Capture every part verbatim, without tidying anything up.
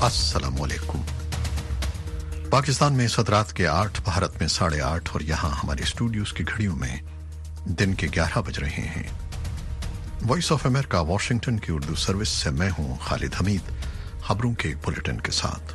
अस्सलाम वालेकुम। पाकिस्तान में सदरात के आठ, भारत में साढ़े आठ और यहाँ हमारे स्टूडियोज की घड़ियों में दिन के ग्यारह बज रहे हैं। वॉइस ऑफ अमेरिका वाशिंगटन की उर्दू सर्विस से मैं हूँ खालिद हमीद, खबरों के एक बुलेटिन के साथ।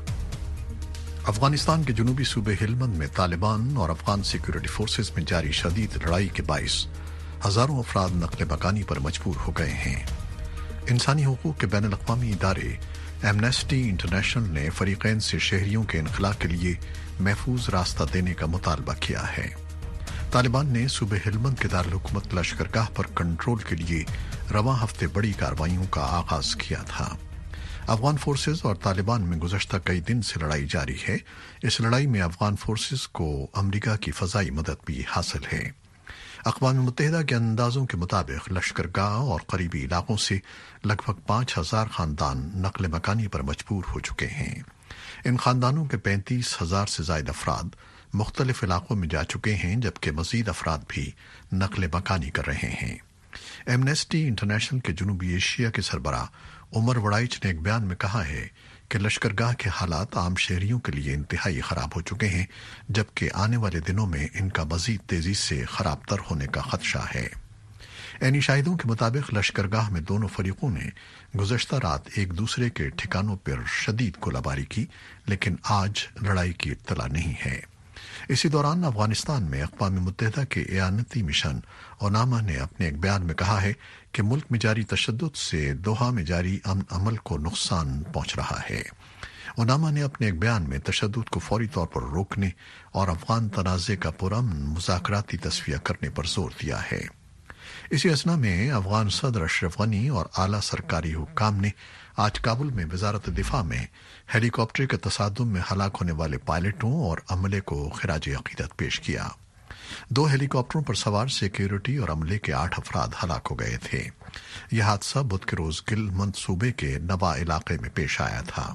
अफगानिस्तान के जनूबी सूबे हिलमंद में तालिबान और अफगान सिक्योरिटी फोर्सेज में जारी शदीद लड़ाई के बाइस हजारों अफराद नकले मकानी पर मजबूर हो गए हैं। इंसानी हुकूक के बैनुल अक़वामी इदारे एमनेस्टी इंटरनेशनल ने फरीकैन से शहरियों के इनखला के लिए महफूज रास्ता देने का मुतालबा किया है। तालिबान ने सूबे हिलमंद के दारुल-हुकूमत लश्करगाह पर कंट्रोल के लिए रवां हफ्ते बड़ी कार्रवाइयों का आगाज किया था। अफगान फोर्सेज और तालिबान में गुज़श्ता कई दिन से लड़ाई जारी है। इस लड़ाई में अफगान फोर्सेज को अमरीका की फजाई मदद भी हासिल है। अक़वाम मुत्तहिदा के अंदाजों के मुताबिक लश्करगाह और करीबी इलाकों से लगभग पाँच हजार खानदान नकल मकानी पर मजबूर हो चुके हैं। इन खानदानों के पैंतीस हजार से ज्यादा अफराद मुख्तलिफ इलाकों में जा चुके हैं, जबकि मजीद अफराद भी नकल मकानी कर रहे हैं। एमनेस्टी इंटरनेशनल के जनूबी एशिया के सरबराह उमर वड़ाइच ने एक बयान में कहा है कि लश्करगाह के हालात आम शहरियों के लिए इंतहाई खराब हो चुके हैं, जबकि आने वाले दिनों में इनका मजीद तेजी से खराब तर होने का खदशा है। ऐनी शाहिदों के मुताबिक लश्करगाह में दोनों फरीकों ने गुज़श्ता रात एक दूसरे के ठिकानों पर शदीद गोलाबारी की, लेकिन आज लड़ाई की इत्तला नहीं है। इसी दौरान अफगानिस्तान में अक़वाम मुत्तहिदा के एआनती मिशन ओनामा ने अपने एक बयान में कहा है कि मुल्क में जारी तशद्दुद से दोहा में जारी अमन अमल को नुकसान पहुंच रहा है। ओनामा ने अपने एक बयान में तशद्दुद को फौरी तौर पर रोकने और अफगान तनाज़े का पुरअमन मुज़ाकराती तस्फिया करने पर जोर दिया है। इसी असना में अफगान सदर अशरफ गनी और आला सरकारी हुक्काम ने आज काबुल में वजारत दिफा में हेलीकॉप्टर के तसादुम में हलाक होने वाले पायलटों और अमले को खिराज अकीदत पेश किया। दो हेलीकॉप्टरों पर सवार सिक्योरिटी और अमले के आठ अफराद हलाक हो गए थे। यह हादसा बुध के रोज गिलमंद सूबे के नबा इलाके में पेश आया था।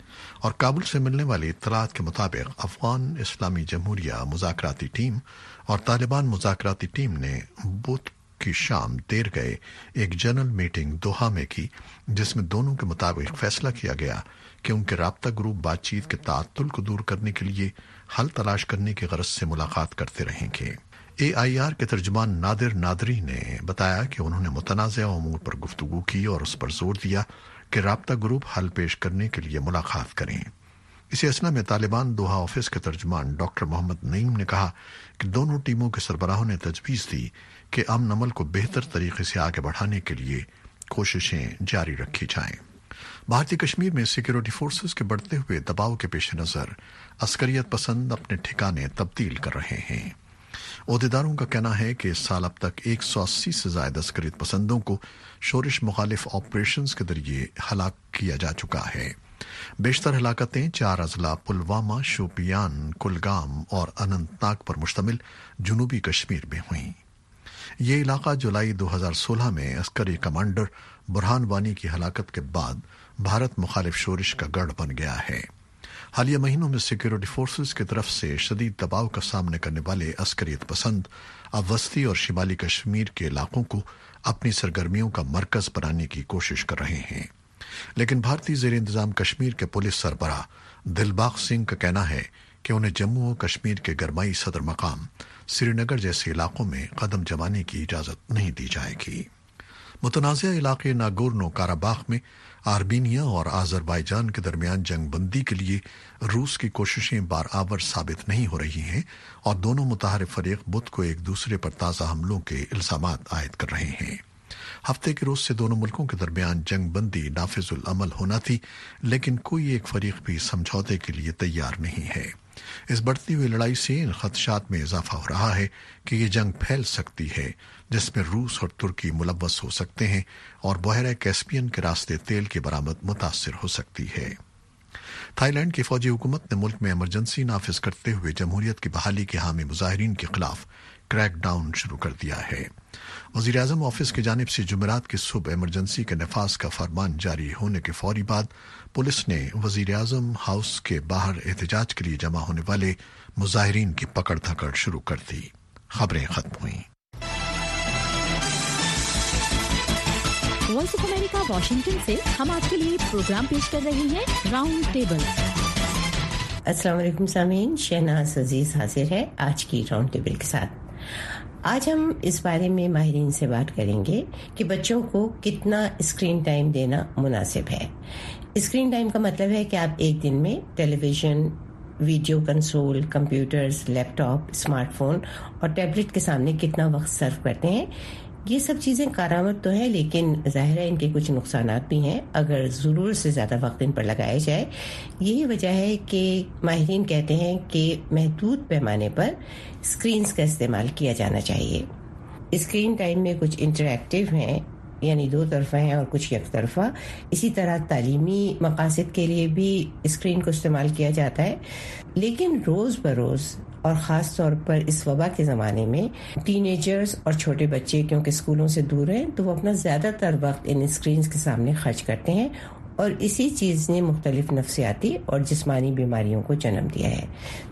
और काबुल से मिलने वाली इत्तलात के मुताबिक अफगान इस्लामी जमहूरिया मुज़ाकराती टीम और तालिबान मुज़ाकराती टीम ने बुध की शाम देर गए एक जनरल मीटिंग दोहा में की, जिसमें दोनों के मुताबिक फैसला किया गया कि उनके राब्ता ग्रुप बातचीत के ताअत्तुल को दूर करने के लिए हल तलाश करने की गरज से मुलाकात करते रहेंगे। ए आई आर के तर्जुमान नादिर नादरी ने बताया कि उन्होंने मुतनाज़ा उमूर पर गुफ्तगू की और उस पर जोर दिया कि राब्ता ग्रुप हल पेश करने के लिए मुलाकात करें। इसी असना में तालिबान दोहा ऑफिस के तर्जुमान डॉक्टर मोहम्मद नईम ने कहा कि दोनों टीमों के सरबराहों ने तजवीज़ दी कि अमन अमल को बेहतर तरीके से आगे बढ़ाने के लिए कोशिशें जारी रखी जाएं। भारतीय कश्मीर में सिक्योरिटी फोर्सेस के बढ़ते हुए दबाव के पेश नज़र अस्करियत पसंद अपने ठिकाने तब्दील कर रहे हैं। ओहदेदारों का कहना है कि इस साल अब तक एक सौ अस्सी से ज्यादा अस्करियत पसंदों को शोरिश मुखालिफ ऑपरेशंस के जरिए हलाक किया जा चुका है। बेशतर हलाकतें चार अजला पुलवामा, शोपियान, कुलगाम और अनंतनाग पर मुश्तमिल जनूबी कश्मीर में हुई। ये इलाका जुलाई दो हजार सोलह में अस्करी कमांडर बुरहान वानी की हलाकत के बाद भारत मुखालिफ शोरिश का गढ़ बन गया है। हालिया महीनों में सिक्योरिटी फोर्सेस की तरफ से शदीद दबाव का सामना करने वाले अस्करियत पसंद अब वस्ती और शिमाली कश्मीर के इलाकों को अपनी सरगर्मियों का मरकज बनाने की कोशिश कर रहे हैं। लेकिन भारतीय ज़ेर इंतजाम कश्मीर के पुलिस सरबराह दिलबाग सिंह का कहना है कि उन्हें जम्मू और कश्मीर के गरमाई सदर मकाम श्रीनगर जैसे इलाकों में कदम जमाने की इजाजत नहीं दी जाएगी। मुतनाज़ा इलाके नागोर्नो काराबाख में आर्मीनिया और आज़रबाईजान के दरमियान जंग बंदी के लिए रूस की कोशिशें बारआवर साबित नहीं हो रही हैं और दोनों मुताहरिफ फरीक बुध को एक दूसरे पर ताज़ा हमलों के इल्जामात आयद कर रहे हैं। हफ्ते के रोज से दोनों मुल्कों के दरमियान जंग बंदी नाफिजुल अमल होना थी, लेकिन कोई एक फरीक भी समझौते के लिए तैयार नहीं है। इस बढ़ती हुई लड़ाई से इन खदशात में इजाफा हो रहा है कि ये जंग फैल सकती है, जिसमें रूस और तुर्की मुलव्वस हो सकते हैं और बहरा कैस्पियन के रास्ते तेल की बरामद मुतासिर हो सकती है। थाईलैंड की फौजी हुकूमत ने मुल्क में इमरजेंसी नाफिज करते हुए जमहूरियत की बहाली के हामी मुजाहिरीन के खिलाफ क्रैकडाउन शुरू कर दिया है। वज़ीर आज़म ऑफिस की जानिब से जुमेरात की सुबह इमरजेंसी के नफाज का फरमान जारी होने के फौरी बाद पुलिस ने वज़ीर आज़म हाउस के बाहर एहतजाज के लिए जमा होने वाले मुजाहिरीन की पकड़ धकड़ शुरू कर दी। खबरें खत्म हुई। वॉइस ऑफ अमेरिका वॉशिंगटन से हम आपके लिए प्रोग्राम पेश कर रहे हैं राउंड टेबल। अस्सलाम वालेकुम सामीन, शहनाज अजीज हाजिर है आज की राउंड टेबल के साथ। आज हम इस बारे में माहिरीन से बात करेंगे कि बच्चों को कितना स्क्रीन टाइम देना मुनासिब है। स्क्रीन टाइम का मतलब है कि आप एक दिन में television, video console, computers, laptop, smartphone और टैबलेट के सामने कितना वक्त सर्व करते हैं। ये सब चीज़ें कारामद तो है, लेकिन ज़ाहिर है इनके कुछ नुकसानात भी हैं अगर ज़रूरत से ज़्यादा वक्त इन पर लगाया जाए। यही वजह है कि माहिरीन कहते हैं कि महदूद पैमाने पर स्क्रीन्स का इस्तेमाल किया जाना चाहिए। स्क्रीन टाइम में कुछ इंटरैक्टिव हैं, यानी दो तरफा हैं, और कुछ एक तरफा। इसी तरह तालीमी मकासद के लिए भी स्क्रीन को इस्तेमाल किया जाता है, लेकिन रोज़ बरोज़ और ख़ास तौर पर इस वबा के ज़माने में टीनेजर्स और छोटे बच्चे क्योंकि स्कूलों से दूर हैं तो वो अपना ज़्यादातर वक्त इन स्क्रीन्स के सामने खर्च करते हैं, और इसी चीज़ ने मुख्तलिफ नफ्सियाती और जिस्मानी बीमारियों को जन्म दिया है।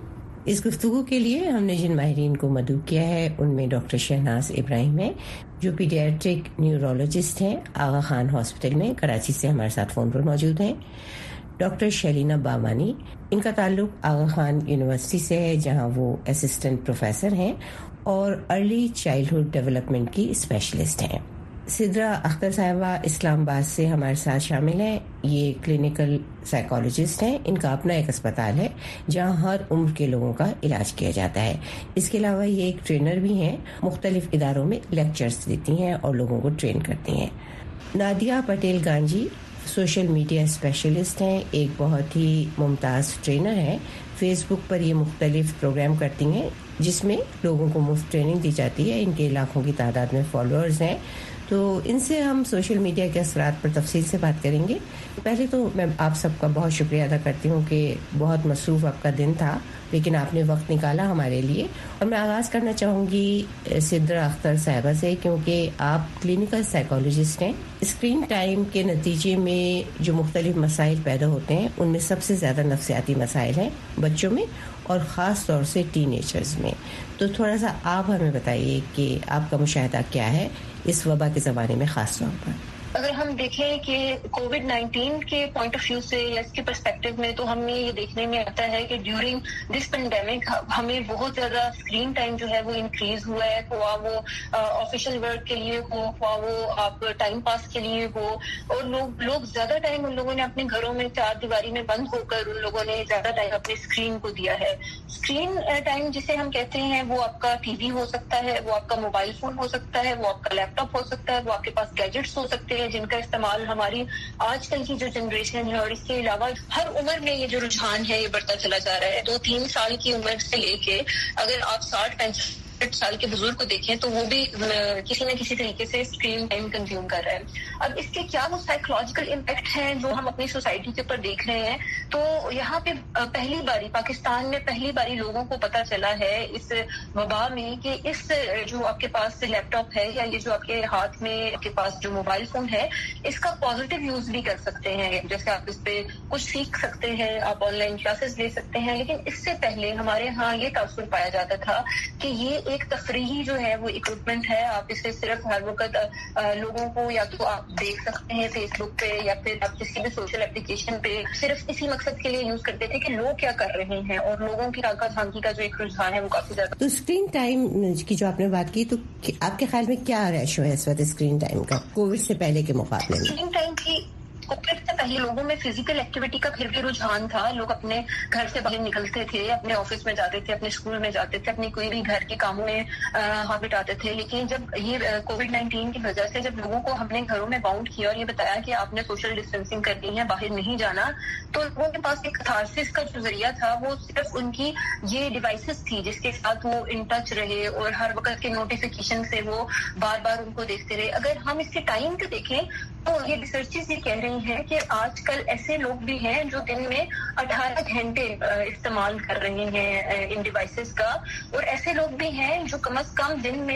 इस गुफ्तगू के लिए हमने जिन माहिरीन को मदऊ किया है उनमें डॉक्टर शहनाज इब्राहिम हैं जो पीडियाट्रिक न्यूरोलॉजिस्ट हैं, आगा खान हॉस्पिटल में कराची से हमारे साथ फ़ोन पर मौजूद हैं। डॉक्टर शलीना बामानी, इनका ताल्लुक आगा खान यूनिवर्सिटी से है जहां वो असिस्टेंट प्रोफेसर हैं और अर्ली चाइल्डहुड डेवलपमेंट की स्पेशलिस्ट हैं। सिद्रा अख्तर साहिबा इस्लामाबाद से हमारे साथ शामिल हैं। ये क्लिनिकल साइकोलॉजिस्ट हैं। इनका अपना एक अस्पताल है जहां हर उम्र के लोगों का इलाज किया जाता है। इसके अलावा ये एक ट्रेनर भी हैं, मुख्तलिफ इदारों में लेक्चर्स देती हैं और लोगों को ट्रेन करती हैं। Nadia Patel Ganji social media specialist हैं, एक बहुत ही मुमताज़ ट्रेनर हैं। फेसबुक पर ये मुख्तलिफ प्रोग्राम करती हैं जिसमें लोगों को मुफ्त ट्रेनिंग दी जाती है। इनके लाखों की तादाद में फॉलोअर्स हैं, तो इनसे हम सोशल मीडिया के असरात पर तफसील से बात करेंगे। पहले तो मैं आप सबका बहुत शुक्रिया अदा करती हूँ कि बहुत मसरूफ़ आपका दिन था, लेकिन आपने वक्त निकाला हमारे लिए। और मैं आगाज़ करना चाहूँगी सिद्रा अख्तर साहिबा से, क्योंकि आप क्लिनिकल साइकोलॉजिस्ट हैं। स्क्रीन टाइम के नतीजे में जो मुख्तलिफ मसाइल पैदा होते हैं उनमें सबसे ज़्यादा नफ्सियाती मसाइल हैं बच्चों में और ख़ास तौर से टीनेजर्स में। तो थोड़ा सा आप हमें बताइए कि आपका मुशाहिदा क्या है इस वबा के ज़माने में ख़ास तौर पर। अगर हम देखें कि कोविड नाइन्टीन के पॉइंट ऑफ व्यू से या इसके पर्सपेक्टिव में, तो हमें ये देखने में आता है कि ड्यूरिंग दिस पेंडेमिक हमें बहुत ज्यादा स्क्रीन टाइम जो है वो इंक्रीज हुआ है। हुआ वो ऑफिशियल वर्क के लिए हो, हुआ वो आप टाइम पास के लिए हो, और लोग लोग ज्यादा टाइम उन लोगों ने अपने घरों में चार दीवारी में बंद होकर उन लोगों ने ज्यादा टाइम अपने स्क्रीन को दिया है। स्क्रीन टाइम जिसे हम कहते हैं वो आपका टीवी हो सकता है, वो आपका मोबाइल फोन हो सकता है, वो आपका लैपटॉप हो सकता है, वो आपके पास गैजेट्स हो सकते हैं जिनका इस्तेमाल हमारी आजकल की जो जनरेशन है, और इसके अलावा हर उम्र में ये जो रुझान है ये बढ़ता चला जा रहा है। दो तीन साल की उम्र से लेके अगर आप साठ पैंसठ साल के बुजुर्ग को देखें तो वो भी किसी न किसी तरीके से स्क्रीन टाइम कंज्यूम कर रहे हैं। अब इसके क्या वो साइकोलॉजिकल इम्पैक्ट हैं जो हम अपनी सोसाइटी के ऊपर देख रहे हैं, तो यहाँ पे पहली बारी पाकिस्तान में पहली बारी लोगों को पता चला है इस वबा में कि इस जो आपके पास लैपटॉप है या ये जो आपके हाथ में आपके पास जो मोबाइल फोन है, इसका पॉजिटिव यूज भी कर सकते हैं। जैसे आप इस पे कुछ सीख सकते हैं, आप ऑनलाइन क्लासेस ले सकते हैं। लेकिन इससे पहले हमारे यहाँ ये तासुर पाया जाता था कि ये एक तफरीही जो है वो इक्विपमेंट है, आप इसे सिर्फ हर वक्त लोगों को या तो आप देख सकते हैं फेसबुक पे या फिर आप किसी भी सोशल एप्लीकेशन पे, सिर्फ इसी मकसद के लिए यूज करते थे कि लोग क्या कर रहे हैं, और लोगों की ताका झांकी का जो एक रुझान है वो काफी ज्यादा। तो स्क्रीन टाइम की जो आपने बात की, तो आपके ख्याल में क्या रेशो है इस वक्त स्क्रीन टाइम का कोविड से पहले के मुकाबले में? स्क्रीन टाइम की कोविड से पहले लोगों में फिजिकल एक्टिविटी का फिर भी रुझान था। लोग अपने घर से बाहर निकलते थे, अपने ऑफिस में जाते थे, अपने स्कूल में जाते थे, अपनी कोई भी घर के कामों में हाथ बिटाते थे। लेकिन जब ये कोविड नाइन्टीन की वजह से जब लोगों को हमने घरों में बाउंड किया और ये बताया कि आपने सोशल डिस्टेंसिंग करनी है, बाहर नहीं जाना, तो लोगों के पास एक कैथारसिस का जो जरिया था वो सिर्फ उनकी ये डिवाइसेस थी जिसके साथ वो इन टच रहे और हर वक्त के नोटिफिकेशन से वो बार बार उनको देखते रहे। अगर हम इसके टाइम को देखें तो ये रिसर्चेस ये कह रही हैं कि आजकल ऐसे लोग भी हैं जो दिन में अठारह घंटे इस्तेमाल कर रहे हैं इन डिवाइसेस का, और ऐसे लोग भी हैं जो कम से कम दिन में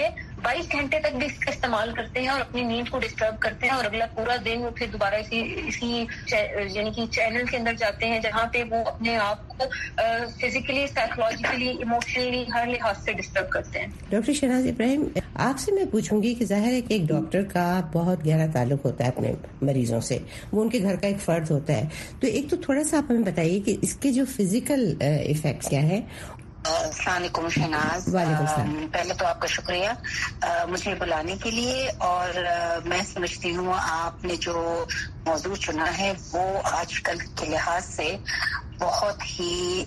बाईस घंटे तक भी इसका इस्तेमाल करते हैं और अपनी नींद को डिस्टर्ब करते हैं और अगला पूरा दिन वो फिर दोबारा इसी इसी यानी कि चैनल के अंदर जाते हैं जहाँ पे वो अपने आप को फिजिकली, साइकोलॉजिकली, इमोशनली हर लिहाज से डिस्टर्ब करते हैं। डॉक्टर शहनाज इब्राहिम, आपसे मैं पूछूंगी कि जाहिर है कि एक डॉक्टर का बहुत गहरा ताल्लुक होता है अपने मरीजों से, वो उनके घर का एक फर्द होता है, तो एक तो थोड़ा सा आप हमें बताइए कि इसके जो फिजिकल इफेक्ट्स क्या है। अस्सलाम वालेकुम शहनाज, पहले तो आपका शुक्रिया आ, मुझे बुलाने के लिए, और आ, मैं समझती हूँ आपने जो मौजूद चुना है वो आजकल के लिहाज से बहुत ही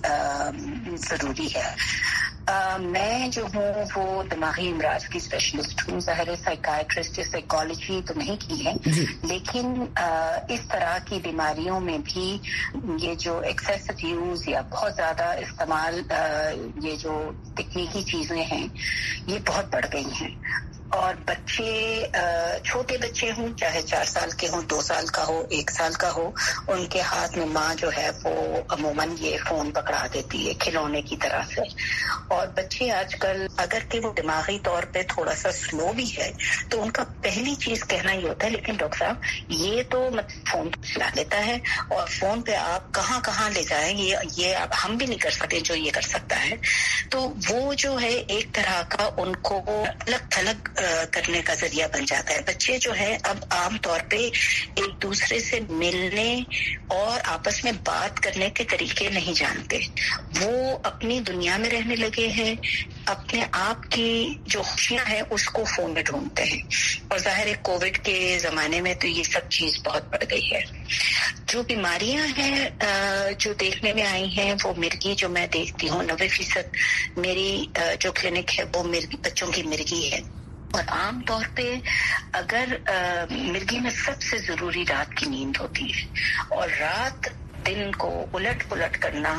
जरूरी है। Uh, मैं जो हूँ वो दिमागी इमराज की स्पेशलिस्ट हूँ। ज़ाहिर है साइकाइट्रिस्ट या साइकोलॉजी तो नहीं की है, लेकिन uh, इस तरह की बीमारियों में भी ये जो एक्सेसिव यूज या बहुत ज्यादा इस्तेमाल uh, ये जो तकनीकी चीजें हैं ये बहुत बढ़ गई हैं। और बच्चे छोटे बच्चे हों, चाहे चार साल के हों, दो साल का हो, एक साल का हो, उनके हाथ में माँ जो है वो अमूमन ये फोन पकड़ा देती है खिलौने की तरह से। और बच्चे आजकल अगर कि वो दिमागी तौर पे थोड़ा सा स्लो भी है तो उनका पहली चीज कहना ये होता है, लेकिन डॉक्टर साहब ये तो मतलब फोन चला लेता है और फोन पे आप कहाँ कहाँ ले जाएं, ये ये आप हम भी नहीं कर सकते जो ये कर सकता है। तो वो जो है एक तरह का उनको अलग थलग करने का जरिया बन जाता है। बच्चे जो है अब आम तौर पे एक दूसरे से मिलने और आपस में बात करने के तरीके नहीं जानते, वो अपनी दुनिया में रहने लगे हैं, अपने आप की जो खुशियां हैं उसको फोन में ढूंढते हैं। और जाहिर है कोविड के जमाने में तो ये सब चीज बहुत बढ़ गई है। जो बीमारियां हैं जो देखने में आई हैं वो मिर्गी जो मैं देखती हूँ, नब्बे फीसद मेरी जो क्लिनिक है वो मिर्गी बच्चों की मिर्गी है। और आम तौर पे अगर आ, मिर्गी में सबसे जरूरी रात की नींद होती है, और रात दिन को उलट पुलट करना,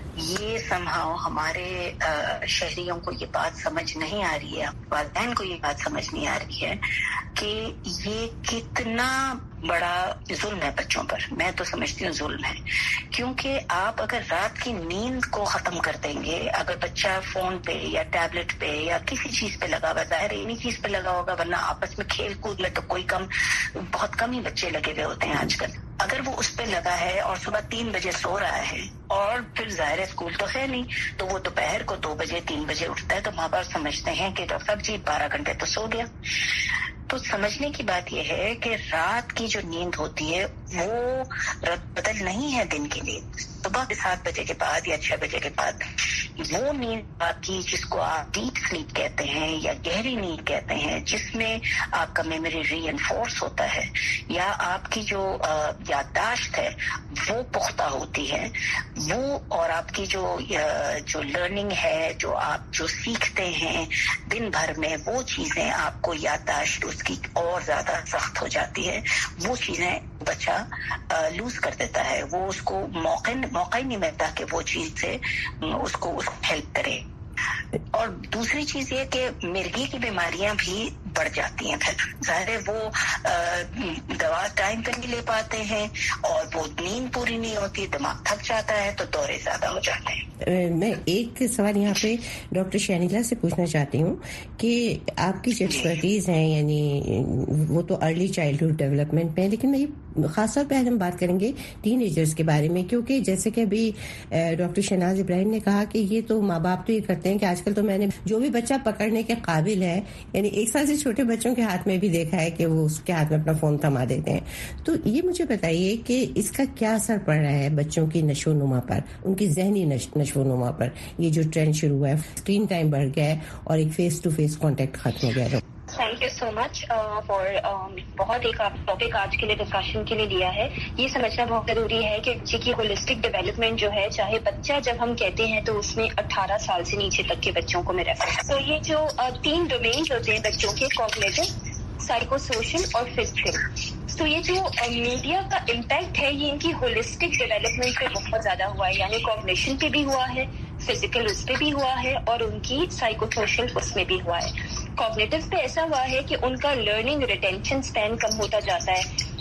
ये समहाउ हमारे आ, शहरियों को ये बात समझ नहीं आ रही है, वालिदैन को ये बात समझ नहीं आ रही है कि ये कितना बड़ा जुल्म है बच्चों पर। मैं तो समझती हूँ जुल्म है, क्योंकि आप अगर रात की नींद को खत्म कर देंगे, अगर बच्चा फोन पे या टैबलेट पे या किसी चीज पे लगा हुआ, जाहिर इन्हीं चीज पे लगा होगा, वरना आपस में खेल कूद में तो कोई कम बहुत कम ही बच्चे लगे हुए होते हैं आजकल। अगर वो उस पे लगा है और सुबह तीन बजे सो रहा है और फिर जाहिर स्कूल तो है नहीं, तो वो दोपहर को दो बजे तीन बजे उठता है, तो माँ बाप समझते हैं कि डॉक्टर साहब जी बारह घंटे तो सो गया। तो समझने की बात यह है कि रात की जो नींद होती है वो बदल नहीं है दिन की नींद। सुबह के सात बजे के बाद या छह बजे के बाद वो नींद आपकी, जिसको आप डीप स्लीप कहते हैं या गहरी नींद कहते हैं, जिसमें आपका मेमोरी रीइंफोर्स होता है या आपकी जो याददाश्त है वो पुख्ता होती है, वो और आपकी जो जो लर्निंग है, जो आप जो सीखते हैं दिन भर में, वो चीजें आपको याददाश्त उसकी और ज्यादा सख्त हो जाती है। वो चीजें बच्चा लूज कर देता है, वो उसको मौका मौका ही नहीं मिलता कि वो चीज से उसको उसको हेल्प करे। और दूसरी चीज ये कि मिर्गी की बीमारियां भी बढ़ जाती हैं। फिर जाहिर है वो आ, दवा टाइम पे नहीं ले पाते हैं और वो नींद पूरी नहीं होती, दिमाग थक जाता है, तो दौरे ज्यादा हो जाते हैं। मैं एक सवाल यहाँ पे डॉक्टर शैनिला से पूछना चाहती हूँ कि आपकी जो एक्सपर्टीज है, यानी वो तो अर्ली चाइल्डहुड डेवलपमेंट में है, लेकिन मैं खासतौर पे आज हम बात करेंगे टीन एजर्स के बारे में, क्योंकि जैसे कि अभी डॉक्टर शहनाज इब्राहिम ने कहा कि ये तो माँ बाप तो ये करते हैं कि आजकल तो मैंने जो भी बच्चा पकड़ने के काबिल है, यानी एक साल से छोटे बच्चों के हाथ में भी देखा है कि वो उसके हाथ में अपना फोन थमा देते हैं। तो ये मुझे बताइए कि इसका क्या असर पड़ रहा है बच्चों की नशोनुमा पर, उनकी जहनी नशोनुमा पर। ये जो ट्रेंड शुरू हुआ है, स्क्रीन टाइम बढ़ गया है और एक फेस टू फेस कॉन्टेक्ट खत्म हो गया। Thank you so much for बहुत एक आप टॉपिक आज के लिए डिस्कशन के लिए लिया है। ये समझना बहुत जरूरी है कि बच्चे की होलिस्टिक डेवलपमेंट जो है, चाहे बच्चा जब हम कहते हैं तो उसमें अठारह साल से नीचे तक के बच्चों को मैं रेफर, तो ये जो uh, तीन डोमेन होते हैं बच्चों के, कॉग्निटिव, साइको सोशल और फिजिकल, तो ये जो मीडिया का इम्पैक्ट है ये इनकी होलिस्टिक डेवलपमेंट पे बहुत ज्यादा हुआ है, यानी कॉग्निशन पे भी हुआ है, फिजिकल उस पे भी हुआ है और उनकी साइको सोशल उसमें भी हुआ है। कॉग्निटिव पे ऐसा हुआ है कि उनका लर्निंग रिटेंशन स्पैन कम होता जाता है,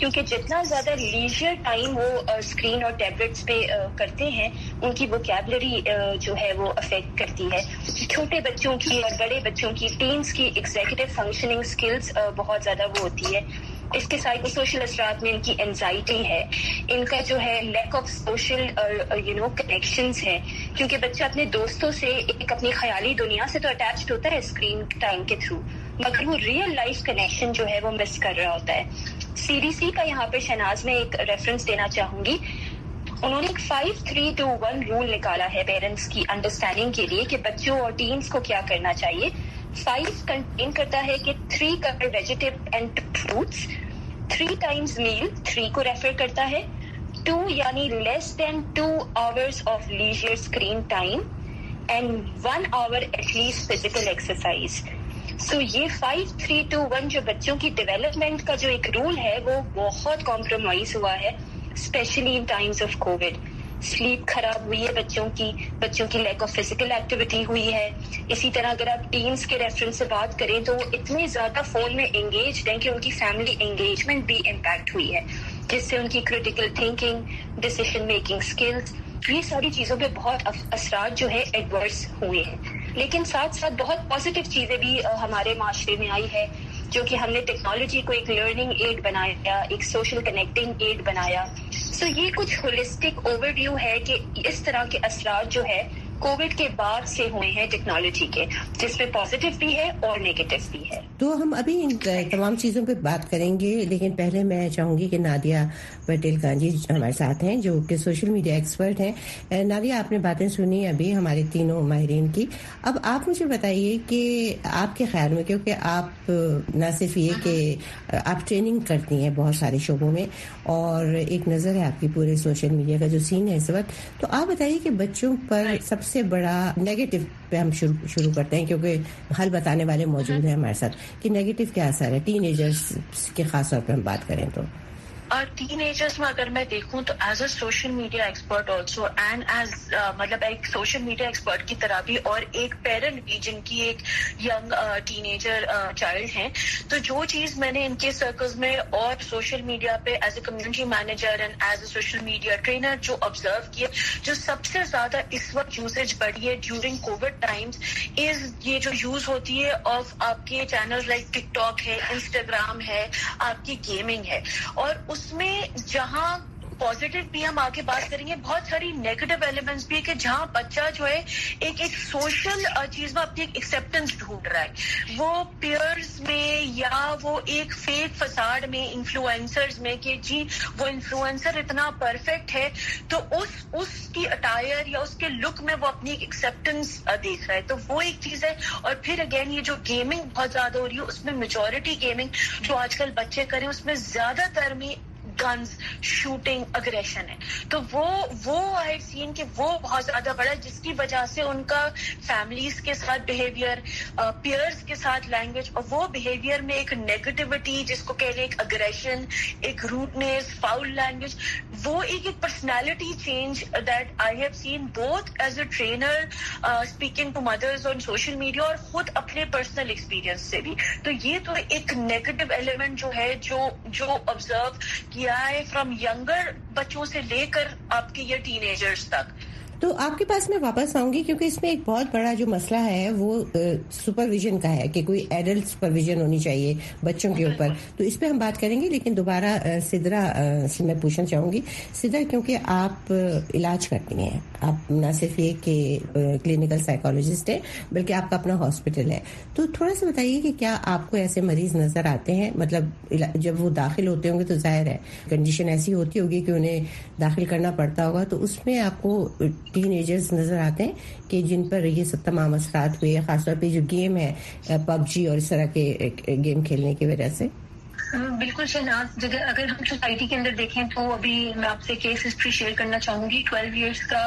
کیونکہ جتنا زیادہ لیجر ٹائم وہ اسکرین اور ٹیبلیٹس پہ کرتے ہیں ان کی ووکیبلری جو ہے وہ افیکٹ کرتی ہے. چھوٹے بچوں کی اور بڑے بچوں کی ٹینس کی ایگزیکٹو فنکشننگ اسکلس بہت زیادہ وہ ہوتی ہے. اس کے سائیکو سوشل اثرات میں ان کی انزائٹی ہے, ان کا جو ہے lack of social you know connections ہے, کیونکہ بچہ اپنے دوستوں سے ایک اپنی خیالی دنیا سے تو اٹیچڈ ہوتا ہے اسکرین ٹائم کے تھرو, مگر وہ ریئل لائف کنیکشن جو ہے وہ مس کر رہا ہوتا ہے. سی ڈی سی کا یہاں پہ شہناز میں ایک ریفرنس دینا چاہوں گی. انہوں نے ایک five three two one rule نکالا ہے پیرنٹس کی انڈرسٹینڈنگ کے لیے کہ بچوں اور ٹینس کو کیا کرنا چاہیے. فائیو کنٹین کرتا ہے کہ three core vegetable and fruits, three times meal, three کو ریفر کرتا ہے, ٹو یعنی less than two hours of leisure screen time and one hour at least physical exercise. So یہ فائیو تھری ٹو ون جو بچوں کی development کا جو ایک رول ہے وہ بہت کمپرومائز ہوا ہے, especially in times of covid. Sleep خراب ہوئی ہے بچوں کی, بچوں کی لیک آف فزیکل ایکٹیویٹی ہوئی ہے. اسی طرح اگر آپ ٹینس کے ریفرنس سے بات کریں تو وہ اتنے زیادہ فون میں انگیجڈ ہیں کہ ان کی فیملی انگیجمنٹ بھی امپیکٹ ہوئی ہے, جس سے ان کی critical thinking, decision making skills, یہ ساری چیزوں پہ بہت اثرات جو ہے ایڈورس ہوئے ہیں. لیکن ساتھ ساتھ بہت پازیٹیو چیزیں بھی ہمارے معاشرے میں آئی ہے, جو کہ ہم نے ٹیکنالوجی کو ایک لرننگ ایڈ بنایا, ایک سوشل کنیکٹنگ ایڈ بنایا. سو یہ کچھ ہولسٹک اوور ویو ہے کہ اس طرح کے اثرات جو ہے کووڈ کے بعد سے ہوئے ہیں ٹیکنالوجی کے, جس میں پازیٹیو بھی ہے اور نیگیٹو بھی ہے. تو ہم ابھی ان تمام چیزوں پہ بات کریں گے, لیکن پہلے میں چاہوں گی کہ نادیہ پٹیل کانجی ہمارے ساتھ ہیں جو کہ سوشل میڈیا ایکسپرٹ ہیں. نادیہ, آپ نے باتیں سنی ابھی ہمارے تینوں ماہرین کی. اب آپ مجھے بتائیے کہ آپ کے خیال میں, کیونکہ آپ نہ صرف یہ کہ آپ ٹریننگ کرتی ہیں بہت سارے شعبوں میں اور ایک نظر ہے آپ کی پورے سوشل میڈیا کا جو سین ہے اس وقت, تو آپ بتائیے کہ بچوں پر سب سے بڑا نیگیٹو پہ ہم شروع شروع کرتے ہیں, کیونکہ حل بتانے والے موجود ہیں ہمارے ساتھ, کہ نیگیٹو کیا اثر ہے ٹین ایجرز کے خاص طور پہ ہم بات کریں تو. اور ٹین ایجرس میں اگر میں دیکھوں تو as a social media expert also and as مطلب ایک سوشل میڈیا ایکسپرٹ کی طرح بھی اور ایک پیرنٹ بھی جن کی ایک ینگ ٹین ایجر چائلڈ ہیں, تو جو چیز میں نے ان کے سرکلز میں اور سوشل میڈیا پہ as a community manager and as a social media trainer جو آبزرو کیے, جو سب سے زیادہ اس وقت یوزیج بڑھی ہے ڈیورنگ کووڈ ٹائمز از یہ جو یوز ہوتی ہے آف آپ کے چینل لائک ٹک ٹاک ہے, انسٹاگرام ہے, آپ کی گیمنگ ہے. اور اس اس میں جہاں پازیٹیو بھی ہم آگے بات کریں گے, بہت ساری نیگیٹو ایلیمنٹس بھی ہے کہ جہاں بچہ جو ہے ایک ایک سوشل چیز میں اپنی ایک ایکسیپٹنس ڈھونڈ رہا ہے, وہ پیئرز میں یا وہ ایک فیک فساڈ میں, انفلوئنسرز میں کہ جی وہ انفلوئنسر اتنا پرفیکٹ ہے تو اس اس کی اٹائر یا اس کے لک میں وہ اپنی ایک ایکسیپٹنس دیکھ رہا ہے. تو وہ ایک چیز ہے. اور پھر اگین یہ جو گیمنگ بہت زیادہ ہو رہی ہے, اس میں میجورٹی گیمنگ جو آج کل بچے کریں اس میں زیادہ تر میں گنز, شوٹنگ, اگریشن ہے. تو وہ وہ آئی سین کہ وہ بہت زیادہ بڑا, جس کی وجہ سے ان کا فیملیز کے ساتھ بہیویئر, پیئرز کے ساتھ لینگویج, اور وہ بہیویئر میں ایک نیگیٹیوٹی جس کو کہہ رہے ایک اگریشن, ایک روڈنیس, فاؤل لینگویج, وہ ایک ایک personality change that I have seen both as a trainer speaking to mothers on social media اور خود اپنے پرسنل ایکسپیرئنس سے بھی. تو یہ تو ایک نیگیٹو ایلیمنٹ جو ہے جو جو آبزرو کیا ہے فرام ینگر بچوں سے لے کر آپ کے یہ ٹین ایجرز تک. تو آپ کے پاس میں واپس آؤں گی کیونکہ اس میں ایک بہت بڑا جو مسئلہ ہے وہ سپرویژن کا ہے کہ کوئی ایڈلٹ سپرویژن ہونی چاہیے بچوں کے اوپر. تو اس پہ ہم بات کریں گے, لیکن دوبارہ سدرا سے میں پوچھنا چاہوں گی. سدرا, کیونکہ آپ علاج کرتی ہیں, آپ نہ صرف یہ کہ کلینکل سائیکالوجسٹ ہیں بلکہ آپ کا اپنا ہاسپٹل ہے, تو تھوڑا سا بتائیے کہ کیا آپ کو ایسے مریض نظر آتے ہیں؟ مطلب جب وہ داخل ہوتے ہوں گے تو ظاہر ہے کنڈیشن ایسی ہوتی ہوگی کہ انہیں داخل کرنا پڑتا ہوگا, تو اس میں آپ کو ٹین ایجرز نظر آتے ہیں کہ جن پر یہ سب تمام اثرات ہوئے, خاص طور پہ جو گیم ہے پب جی اور اس طرح کے گیم کھیلنے کی وجہ سے؟ بالکل شہناز, اگر ہم سوسائٹی کے اندر دیکھیں تو ابھی میں آپ سے کیس ہسٹری شیئر کرنا چاہوں گی. ٹویلو ایئرس کا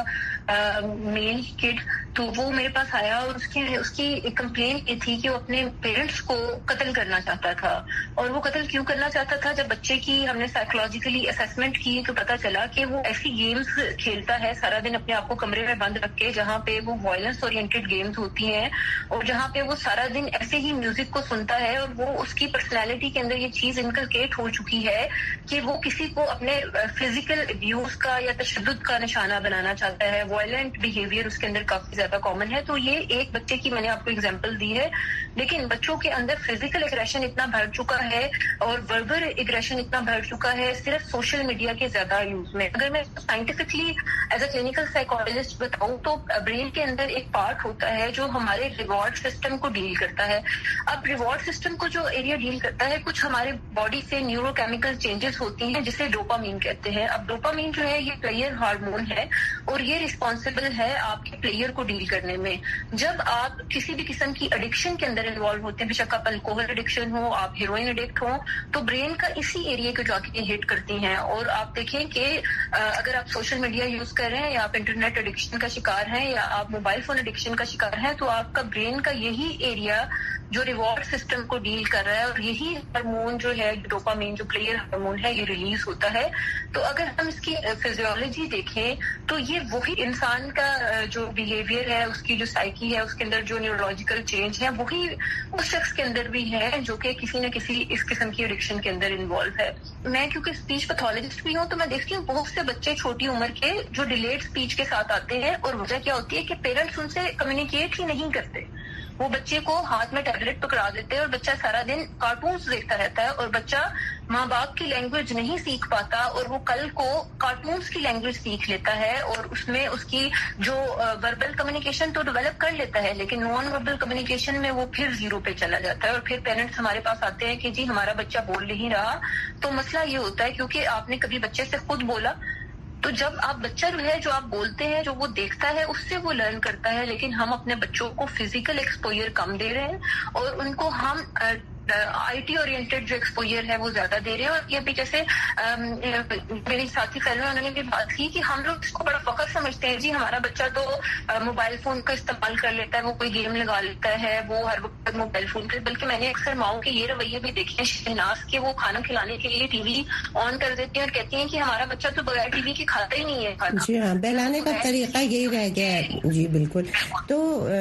मेल किड, तो वो मेरे पास आया और उसकी उसकी कंप्लेन ये थी कि वो अपने पेरेंट्स को कत्ल करना चाहता था। और वो कत्ल क्यों करना चाहता था? जब बच्चे की हमने साइकोलॉजिकली असेसमेंट की तो पता चला कि वो ऐसी गेम्स खेलता है सारा दिन अपने आप को कमरे में बंद रख के, जहाँ पे वो वायलेंस ओरिएंटेड गेम्स होती हैं और जहाँ पे वो सारा दिन ऐसे ही म्यूजिक को सुनता है। और वो उसकी पर्सनैलिटी के अंदर ये चीज इनकलकेट हो चुकी है कि वो किसी को अपने फिजिकल अब्यूज का या तशद्दुद का निशाना बनाना चाहता है। वायलेंट बिहेवियर उसके अंदर काफी ज्यादा कॉमन है। तो ये एक बच्चे की मैंने आपको एग्जांपल दी है, लेकिन बच्चों के अंदर फिजिकल एग्रेशन इतना बढ़ चुका है और वर्बल एग्रेशन इतना बढ़ चुका है सिर्फ सोशल मीडिया के ज्यादा यूज में। अगर मैं scientifically as a clinical psychologist बताऊं तो ब्रेन के अंदर एक पार्ट होता है जो हमारे रिवॉर्ड सिस्टम को डील करता है। अब रिवॉर्ड सिस्टम को जो एरिया डील करता है, कुछ हमारे बॉडी से न्यूरोकेमिकल चेंजेस होती हैं जिसे डोपामीन कहते हैं। अब डोपामीन जो है ये प्लेयर हार्मोन है और ये रिस्पॉन्सिबल है आपके प्लेयर को डील करने में। जब आप किसी भी किस्म की एडिक्शन के अंदर इन्वॉल्व होते हैं, बेशक आप अल्कोहल एडिक्शन हो, आप हीरोइन एडिक्ट हो, तो ब्रेन का इसी एरिया को जाके हिट करती हैं। और आप देखें कि अगर आप सोशल मीडिया यूज कर रहे हैं या आप इंटरनेट एडिक्शन का शिकार हैं या आप मोबाइल फोन एडिक्शन का शिकार हैं, तो आपका ब्रेन का यही एरिया जो रिवॉर्ड सिस्टम को डील कर रहा है और यही हार्मोन जो है डोपामीन जो प्लेयर हार्मोन है ये रिलीज होता है। तो अगर हम इसकी फिजियोलॉजी देखें तो ये वही इंसान का जो बिहेवियर है, उसकी जो साइकी है, उसके अंदर जो न्यूरोलॉजिकल चेंज है, वही उस शख्स के अंदर भी है जो कि किसी न किसी इस किस्म की एडिक्शन के अंदर इन्वॉल्व है। मैं क्योंकि स्पीच पैथोलॉजिस्ट भी हूँ तो मैं देखती हूँ बहुत से बच्चे छोटी उम्र के जो डिलेड स्पीच के साथ आते हैं और वजह क्या होती है कि पेरेंट्स उनसे कम्युनिकेट ही नहीं करते। वो बच्चे को हाथ में टैबलेट पकड़ा देते हैं और बच्चा सारा दिन कार्टून्स देखता रहता है और बच्चा माँ बाप की लैंग्वेज नहीं सीख पाता और वो कल को कार्टून्स की लैंग्वेज सीख लेता है और उसमें उसकी जो वर्बल कम्युनिकेशन तो डेवलप कर लेता है, लेकिन नॉन वर्बल कम्युनिकेशन में वो फिर जीरो पे चला जाता है। और फिर पेरेंट्स हमारे पास आते हैं कि जी हमारा बच्चा बोल नहीं रहा। तो मसला ये होता है क्योंकि आपने कभी बच्चे से खुद बोला, तो जब आप बच्चा जो है जो आप बोलते हैं जो वो देखता है उससे वो लर्न करता है, लेकिन हम अपने बच्चों को फिजिकल एक्सपोजर कम दे रहे हैं और उनको हम आईटी ओरिएंटेड जो एक्सपोजर है वो ज्यादा दे रहे हैं। और ये भी जैसे मेरी साथी पहले उन्होंने भी बात की कि हम लोग इसको बड़ा फखर समझते हैं, जी हमारा बच्चा तो मोबाइल फोन का इस्तेमाल कर लेता है, वो कोई गेम लगा लेता है, वो हर वक्त मोबाइल फोन पे। बल्कि मैंने अक्सर माओं के ये रवैये भी देखे हैं, शहनाज के वो खाना खिलाने के लिए टीवी ऑन कर देती हैं और कहती हैं कि हमारा बच्चा तो बगैर टीवी के खाता ही नहीं है खाना। जी हाँ, बहलाने का तरीका यही रह गया है। जी बिल्कुल। तो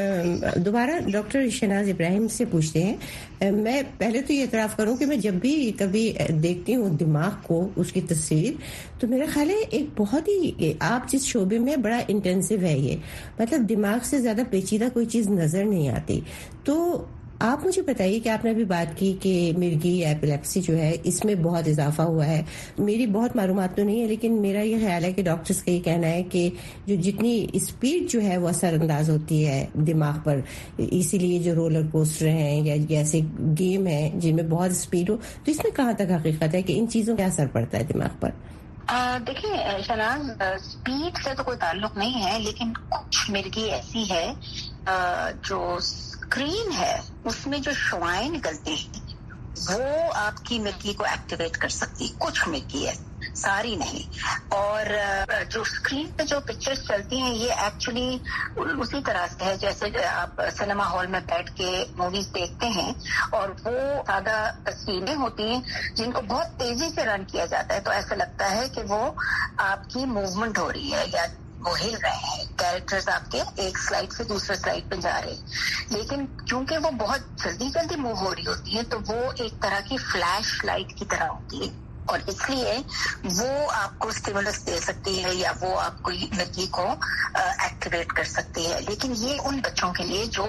दोबारा डॉक्टर शहनाज इब्राहिम से पूछते हैं। मैं पहले तो ये एतराफ़ करूं कि मैं जब भी कभी देखती हूँ दिमाग को, उसकी तस्वीर, तो मेरा ख्याल है एक बहुत ही, आप जिस शोबे में बड़ा इंटेंसिव है ये, मतलब दिमाग से ज्यादा पेचीदा कोई चीज नजर नहीं आती। तो आप मुझे बताइए कि आपने अभी बात की कि मिर्गी या एपिलेप्सी जो है इसमें बहुत इजाफा हुआ है। मेरी बहुत मालूमात तो नहीं है, लेकिन मेरा ये ख्याल है कि डॉक्टर्स का ये कहना है कि जो जितनी स्पीड जो है वो असरअंदाज होती है दिमाग पर, इसीलिए जो रोलर कोस्टर हैं या ऐसे गेम हैं जिनमें बहुत स्पीड हो, तो इसमें कहाँ तक हकीकत है कि इन चीज़ों का असर पड़ता है दिमाग पर? देखिए शनाज, स्पीड से तो कोई ताल्लुक नहीं है, लेकिन कुछ मिर्गी ऐसी है आ, जो स्क्रीन है उसमें जो शुआएं निकलती हैं वो आपकी मिर्गी को एक्टिवेट कर सकती है। कुछ मिर्गी है, सारी नहीं। और जो स्क्रीन पे जो पिक्चर्स चलती हैं ये एक्चुअली उसी तरह से है जैसे आप सिनेमा हॉल में बैठ के मूवीज देखते हैं और वो सादा तस्वीरें होती हैं जिनको बहुत तेजी से रन किया जाता है, तो ऐसा लगता है कि वो आपकी मूवमेंट हो रही है या वो हिल रहे हैं, कैरेक्टर्स आपके एक स्लाइड से दूसरे स्लाइड पे जा रहे हैं। लेकिन क्योंकि वो बहुत जल्दी जल्दी मूव हो रही होती है तो वो एक तरह की फ्लैश लाइट की तरह होती है और इसलिए वो आपको स्टिमुलस दे सकती है या वो आपको मिर्गी को एक्टिवेट कर सकती है। लेकिन ये उन बच्चों के लिए जो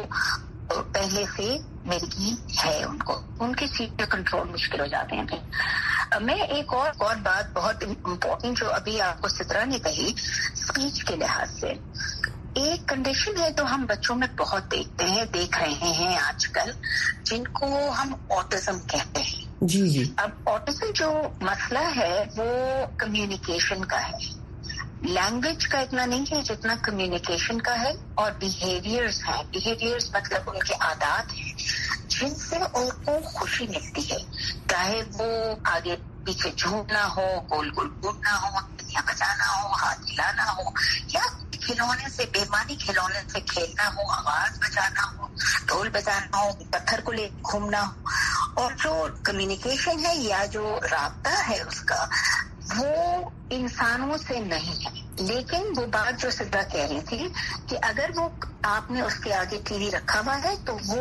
पहले से मिर्गी है, उनको उनके सीजर कंट्रोल मुश्किल हो जाते हैं। फिर मैं एक और और बात बहुत इम्पोर्टेंट जो अभी आपको सिद्रा ने कही स्पीच के लिहाज से, एक कंडीशन है तो हम बच्चों में बहुत देखते हैं, देख रहे हैं आजकल, जिनको हम ऑटिज्म कहते हैं। जी जी। अब ऑटिज्म जो मसला है वो कम्युनिकेशन का है, लैंग्वेज का इतना नहीं है जितना कम्युनिकेशन का है, और बिहेवियर्स है। बिहेवियर्स मतलब उनके आदत हैं जिनसे उनको खुशी मिलती है, चाहे वो आगे पीछे झूमना हो, गोल गोल घूमना हो, दुनिया बजाना हो, हाथ हिलाना हो, या खिलौने से, बेमानी खिलौने से खेलना हो, आवाज बजाना हो, ढोल बजाना हो, पत्थर को ले घूमना हो, और जो कम्युनिकेशन है या जो राब्ता है उसका, वो इंसानों से नहीं है। लेकिन वो बात जो सिद्धा कह रही थी कि अगर वो आपने उसके आगे टीवी रखा हुआ है तो वो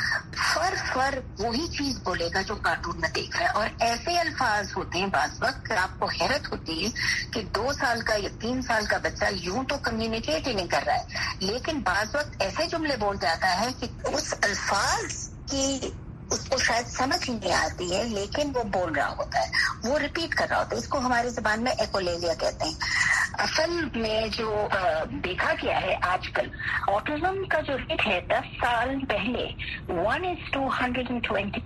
फर फर वही चीज बोलेगा जो कार्टून में देख रहा है, और ऐसे अल्फाज होते हैं बाज वक्त आपको हैरत होती है कि दो साल का या तीन साल का बच्चा यूं तो कम्युनिकेट ही नहीं कर रहा है, लेकिन बाज वक्त ऐसे जुमले बोल जाता है कि उस अल्फाज की उसको शायद समझ ही नहीं आती है, लेकिन वो बोल रहा होता है, वो रिपीट कर रहा होता है। इसको हमारी जुबान में एकोलेलिया कहते हैं। असल में जो आ, देखा गया है आजकल ऑटिज्म का जो रेट है दस साल पहले one is two hundred and twenty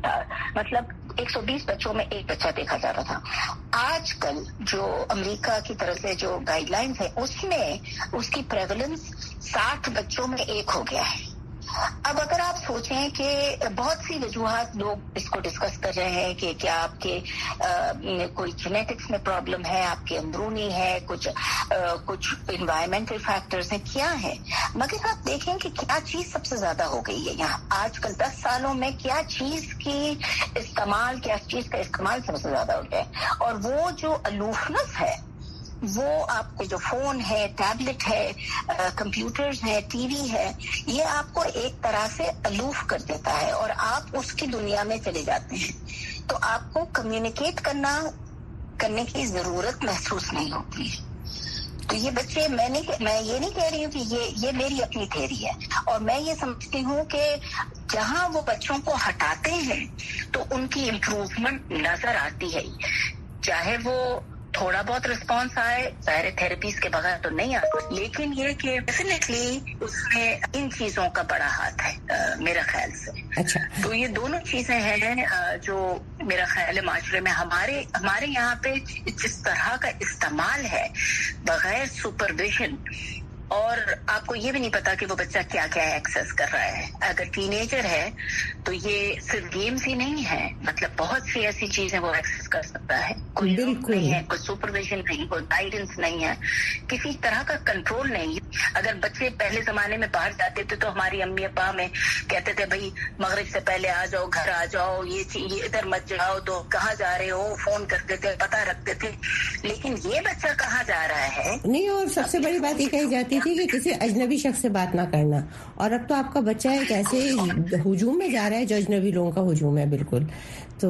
मतलब एक सौ बीस बच्चों में एक बच्चा देखा जा रहा था। आजकल जो अमेरिका की तरफ से जो गाइडलाइंस है उसमें उसकी प्रेवलेंस साठ बच्चों में एक हो गया है। अब अगर आप सोचें कि बहुत सी वजूहात लोग इसको डिस्कस कर रहे हैं कि क्या आपके आ, कोई जेनेटिक्स में प्रॉब्लम है, आपके अंदरूनी है, कुछ आ, कुछ इन्वायरमेंटल फैक्टर्स हैं, क्या है, मगर आप देखें कि क्या चीज सबसे ज्यादा हो गई है यहाँ आजकल दस सालों में, क्या चीज की इस्तेमाल, क्या चीज का इस्तेमाल सबसे ज्यादा हो गया है, और वो जो अलूफनेस है वो आपके जो फोन है, टैबलेट है, कंप्यूटर्स है, टीवी है, ये आपको एक तरह से अलूफ कर देता है और आप उसकी दुनिया में चले जाते हैं। तो आपको कम्युनिकेट करना करने की जरूरत महसूस नहीं होती है। तो ये बच्चे, मैं नहीं मैं ये नहीं कह रही हूँ कि ये ये मेरी अपनी थ्योरी है, और मैं ये समझती हूँ कि जहाँ वो बच्चों को हटाते हैं तो उनकी इम्प्रूवमेंट नजर आती है, चाहे वो थोड़ा बहुत रिस्पॉन्स आए, सारे थेरेपीज के बगैर तो नहीं आता, लेकिन ये कि डेफिनेटली उसमें इन चीजों का बड़ा हाथ है आ, मेरा ख्याल से। अच्छा, तो ये दोनों चीजें हैं जो मेरा ख्याल है माशरे में हमारे हमारे यहाँ पे जिस तरह का इस्तेमाल है बगैर सुपरविजन, और आपको ये भी नहीं पता कि वो बच्चा क्या क्या एक्सेस कर रहा है। अगर टीनेजर है तो ये सिर्फ गेम्स ही नहीं है, मतलब बहुत सी ऐसी चीजें वो एक्सेस कर सकता है, कोई रूल नहीं है, कोई सुपरविजन नहीं, कोई गाइडेंस नहीं है, किसी तरह का कंट्रोल नहीं। अगर बच्चे पहले जमाने में बाहर जाते थे तो हमारी अम्मी अब्बा में कहते थे भाई मगरिब से पहले आ जाओ, घर आ जाओ, ये ये इधर मत जाओ, तो कहाँ जा रहे हो, फोन करते थे, पता रखते थे। लेकिन ये बच्चा कहाँ जा रहा है नहीं, और सबसे बड़ी बात ये कही जाती थी कि किसी अजनबी शख्स से बात ना करना, और अब तो आपका बच्चा एक ऐसे हुजूम में जा रहा है जो अजनबी लोगों का हुजूम है बिल्कुल। तो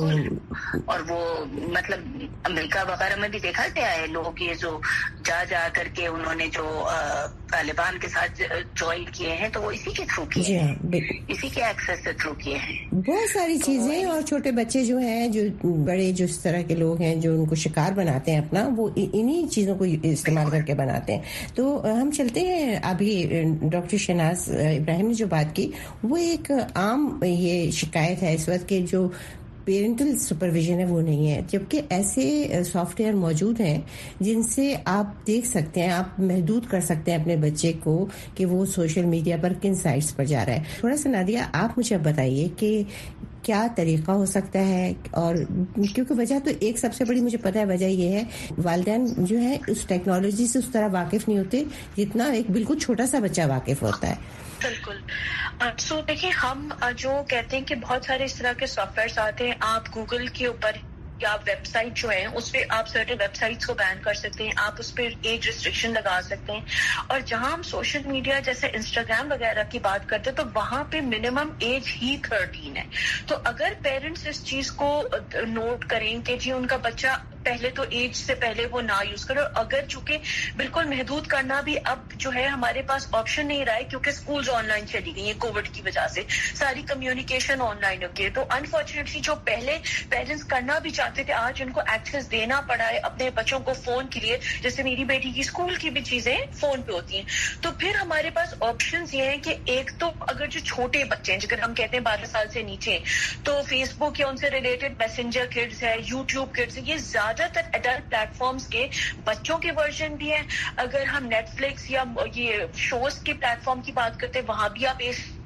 और वो मतलब अमेरिका वगैरह में भी देखा गया है, लोग ये जो जा जा करके उन्होंने जो तालिबान के साथ ज्वाइन किए हैं तो वो इसी के थ्रू किए हैं, इसी के एक्सेस से थ्रू किए हैं बहुत सारी तो चीजें। और छोटे बच्चे जो हैं, जो बड़े जो इस तरह के लोग हैं जो उनको शिकार बनाते हैं अपना, वो इन्हीं चीजों को इस्तेमाल करके बनाते हैं। तो हम चलते हैं, अभी डॉक्टर शहनाज इब्राहिम ने जो बात की वो एक आम ये शिकायत है इस वक्त के जो पेरेंटल सुपरविजन है वो नहीं है, जबकि ऐसे सॉफ्टवेयर मौजूद हैं जिनसे आप देख सकते हैं, आप महदूद कर सकते हैं अपने बच्चे को कि वो सोशल मीडिया पर किन साइट्स पर जा रहा है। थोड़ा सा नादिया आप मुझे बताइए कि क्या तरीका हो सकता है, और क्योंकि वजह तो एक सबसे बड़ी मुझे पता है वजह ये है वालिदैन जो है उस टेक्नोलॉजी से उस तरह वाकिफ नहीं होते जितना एक बिल्कुल छोटा सा बच्चा वाकिफ होता है। बिल्कुल। सो uh, देखिए, हम uh, जो कहते हैं कि बहुत सारे इस तरह के सॉफ्टवेयर आते हैं, आप गूगल के ऊपर या वेबसाइट जो है उस पर आप सर्टेन वेबसाइट्स को बैन कर सकते हैं, आप उस पर एज रिस्ट्रिक्शन लगा सकते हैं। और जहां हम सोशल मीडिया जैसे इंस्टाग्राम वगैरह की बात करते हैं तो वहां पे मिनिमम एज ही थर्टीन है। तो अगर पेरेंट्स इस चीज को नोट करें कि जी उनका बच्चा पहले तो एज से पहले वो ना यूज करे, और अगर चूंकि बिल्कुल महदूद करना भी अब जो है हमारे पास ऑप्शन नहीं रहा है क्योंकि स्कूल्स ऑनलाइन चली गई है कोविड की वजह से, सारी कम्युनिकेशन ऑनलाइन हो गई है। तो अनफॉर्चुनेटली जो पहले पेरेंट्स करना भी चाहते थे आज उनको एक्सेस देना पड़ा है अपने बच्चों को फोन के लिए, जैसे मेरी बेटी की स्कूल की भी चीजें फोन पे होती हैं। तो फिर हमारे पास ऑप्शंस ये हैं कि एक तो अगर जो छोटे बच्चे हैं जिगर हम कहते हैं बारह साल से नीचे, तो फेसबुक या उनसे रिलेटेड मैसेंजर किड्स है, यूट्यूब किड्स है, ये ज्यादातर एडल्ट प्लेटफॉर्म्स के बच्चों के वर्जन भी हैं। अगर हम नेटफ्लिक्स या ये शोज के प्लेटफॉर्म की बात करते हैं वहां भी आप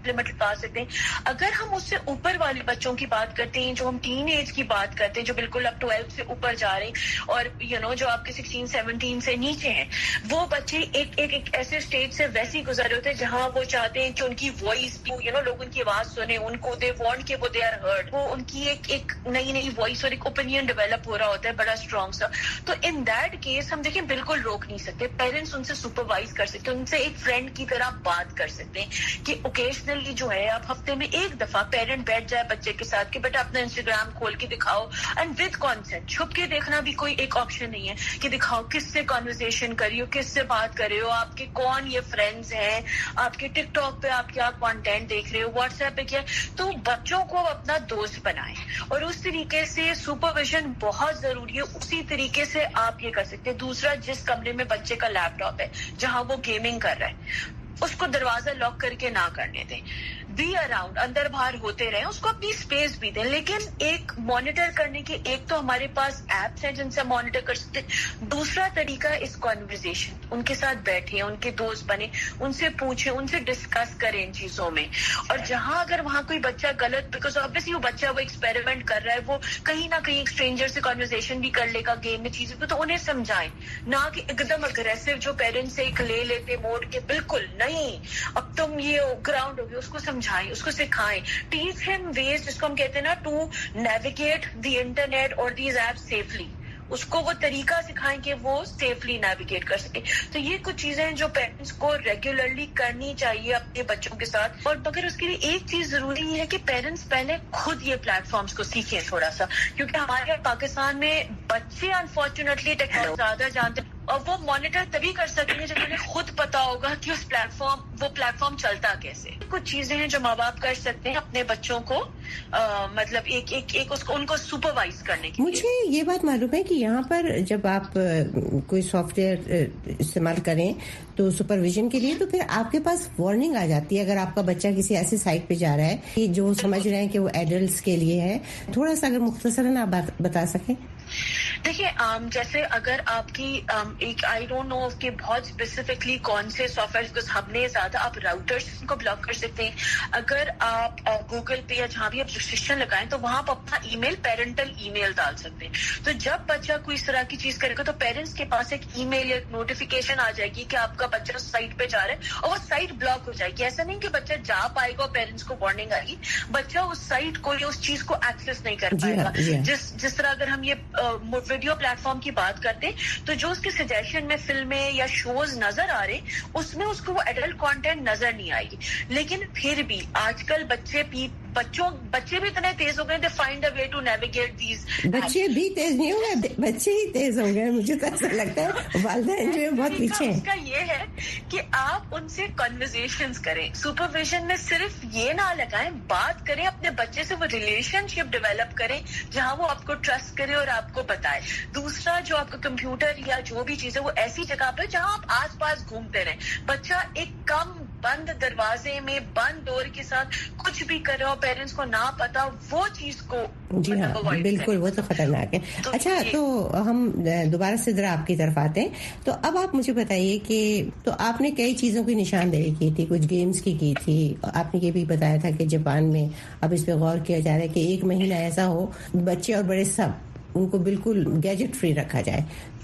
امپلیمنٹ لا سکتے ہیں. اگر ہم اس سے اوپر والے بچوں کی بات کرتے ہیں, جو ہم ٹین ایج کی بات کرتے ہیں, جو بالکل اب ٹویلو سے اوپر جا رہے ہیں, اور یو نو جو آپ کے سکسٹین سیونٹین سے نیچے ہیں, وہ بچے ایک ایک ایک ایسے اسٹیج سے ویسے ہی گزرے ہوتے ہیں جہاں وہ چاہتے ہیں کہ ان کی وائس, یو نو لوگ ان کی آواز سنیں, ان کو دے وانٹ کہ وہ دے آر ہرڈ, وہ ان کی ایک ایک نئی نئی وائس اور ایک اوپینین ڈیولپ ہو رہا ہوتا ہے بڑا اسٹرانگ سا. تو ان دیٹ کیس ہم دیکھیں بالکل روک نہیں سکتے, پیرنٹس ان سے سپروائز کر سکتے ہیں, ان سے ایک فرینڈ کی طرح بات کر سکتے ہیں کہ اوکیشنلی جو ہے آپ ہفتے میں ایک دفعہ پیرنٹ بیٹھ جائے بچے کے ساتھ کہ بیٹا اپنا انسٹاگرام کھول کے دکھاؤ, اینڈ ود کانسینٹ. چھپ کے دیکھنا بھی کوئی ایک آپشن نہیں ہے کہ دکھاؤ کس سے کانورسیشن کری ہو, کس سے بات کر رہے ہو, آپ کے کون یہ فرینڈز ہیں, آپ کے ٹک ٹاک پہ آپ کیا کانٹینٹ دیکھ رہے ہو, واٹس ایپ پہ کیا. تو بچوں کو اپنا دوست بنائیں, اور اس طریقے سے سپرویژن بہت ضروری ہے. اسی طریقے سے آپ یہ کر سکتے ہیں. دوسرا, جس کمرے میں بچے کا لیپ ٹاپ ہے جہاں وہ گیمنگ کر رہا ہے, اس کو دروازہ لاک کر کے نہ کرنے دیں. بی اراؤنڈ, اندر باہر ہوتے رہیں, اس کو اپنی اسپیس بھی دیں, لیکن ایک مانیٹر کرنے کے ایک تو ہمارے پاس ایپس ہیں جن سے مانیٹر کر سکتے. دوسرا طریقہ اس کانورزیشن, ان کے ساتھ بیٹھیں, ان کے دوست بنے, ان سے پوچھیں, ان سے ڈسکس کریں ان چیزوں میں. اور جہاں اگر وہاں کوئی بچہ غلط, بیکاز آبویسلی وہ بچہ وہ ایکسپیریمنٹ کر رہا ہے, وہ کہیں نہ کہیں ایک اسٹرینجر سے کانورزیشن بھی کر لے گا گیم میں چیزیں, تو انہیں سمجھائیں, نہ کہ ایک دم اگریسو جو پیرنٹس سے ایک لے لیتے موڈ کے, بالکل نہیں, اب تم یہ گراؤنڈ ہو گیا. اس کو سمجھائیں, اس کو سکھائیں. ٹیچ ہم ویز, جس کو ہم کہتے ہیں نا, ٹو نیویگیٹ دی انٹرنیٹ اور دیز ایپ سیفلی. اس کو وہ طریقہ سکھائیں کہ وہ سیفلی نیویگیٹ کر سکے. تو یہ کچھ چیزیں ہیں جو پیرنٹس کو ریگولرلی کرنی چاہیے اپنے بچوں کے ساتھ. اور مگر اس کے لیے ایک چیز ضروری ہے کہ پیرنٹس پہلے خود یہ پلیٹ فارمس کو سیکھیں تھوڑا سا, کیونکہ ہمارے پاکستان میں بچے انفارچونیٹلی ٹیکنالوجی زیادہ جانتے ہیں, اور وہ مانیٹر تبھی کر سکیں گے جب انہیں خود پتا ہوگا کہ اس پلیٹ فارم وہ پلیٹ فارم چلتا کیسے. کچھ چیزیں ہیں جو ماں باپ کر سکتے ہیں اپنے بچوں کو, آ, مطلب ایک ایک ایک اس کو ان کو سپروائز کرنے کے. مجھے یہ بات معلوم ہے کہ یہاں پر جب آپ کوئی سافٹ ویئر استعمال کریں تو سپرویژن کے لیے, تو پھر آپ کے پاس وارننگ آ جاتی ہے اگر آپ کا بچہ کسی ایسی سائٹ پہ جا رہا ہے کہ جو سمجھ رہے ہیں کہ وہ ایڈلٹس کے لیے ہے. تھوڑا سا اگر مختصراً آپ بتا سکیں. دیکھیے, جیسے اگر آپ کی ایک آئی ڈونٹ نو کہ بہت اسپیسیفکلی کون سے سافٹ ویئر, بکاز ہم نے زیادہ آپ راؤٹرس کو بلاک کر سکتے ہیں. اگر آپ گوگل پہ یا جہاں بھی آپ رجسٹریشن لگائیں تو وہاں آپ اپنا ای میل, پیرنٹل ای میل ڈال سکتے ہیں. تو جب بچہ کوئی اس طرح کی چیز کرے گا تو پیرنٹس کے پاس ایک ای میل یا نوٹیفیکیشن آ جائے گی کہ آپ کا بچہ اس سائٹ پہ جا رہا ہے, اور وہ سائٹ بلاک ہو جائے گی. ایسا نہیں کہ بچہ جا پائے گا اور پیرنٹس کو وارننگ آئے گی, بچہ اس سائٹ کو یا اس چیز کو ایکسس نہیں کر پائے گا. جس جس طرح اگر ہم یہ ویڈیو پلیٹ فارم کی بات کرتے تو جو اس کے سجیشن میں فلمیں یا شوز نظر آ رہے, اس میں اس کو وہ ایڈلٹ کانٹینٹ نظر نہیں آئے گی. لیکن پھر بھی آج کل بچے بھی بچوں بچے بھی اتنے تیز ہو گئے, they find a way to navigate these. بچے بھی تیز نہیں ہو گئے, بچے ہی تیز ہو گئے. مجھے تو ایسا لگتا ہے والدین جو ہے بہت پیچھے ہیں. اس کا یہ ہے کہ آپ ان سے کنورزیشنز کریں, سپرویژن میں صرف یہ نہ لگائیں, بات کریں اپنے بچے سے, وہ ریلیشن شپ ڈیولپ کریں جہاں وہ آپ کو ٹرسٹ کرے اور آپ کو بتائے. دوسرا, جو آپ کا کمپیوٹر یا جو بھی چیز ہے وہ ایسی جگہ پہ جہاں آپ آس پاس گھومتے رہیں. بچہ ایک کم بند دروازے میں بند ڈور کے ساتھ کچھ بھی کر رہا ہو, پیرنٹس کو نہ پتا, وہ چیز کو جی ہاں بالکل, وہ تو خطرناک ہے. اچھا, تو ہم دوبارہ سے ذرا آپ کی طرف آتے ہیں. تو اب آپ مجھے بتائیے کہ تو آپ نے کئی چیزوں کی نشاندہی کی تھی, کچھ گیمز کی کی تھی, آپ نے یہ بھی بتایا تھا کہ جاپان میں اب اس پہ غور کیا جا رہا ہے کہ ایک مہینہ ایسا ہو بچے اور بڑے سب ان کو بالکل گیجٹ فری رکھا جائے.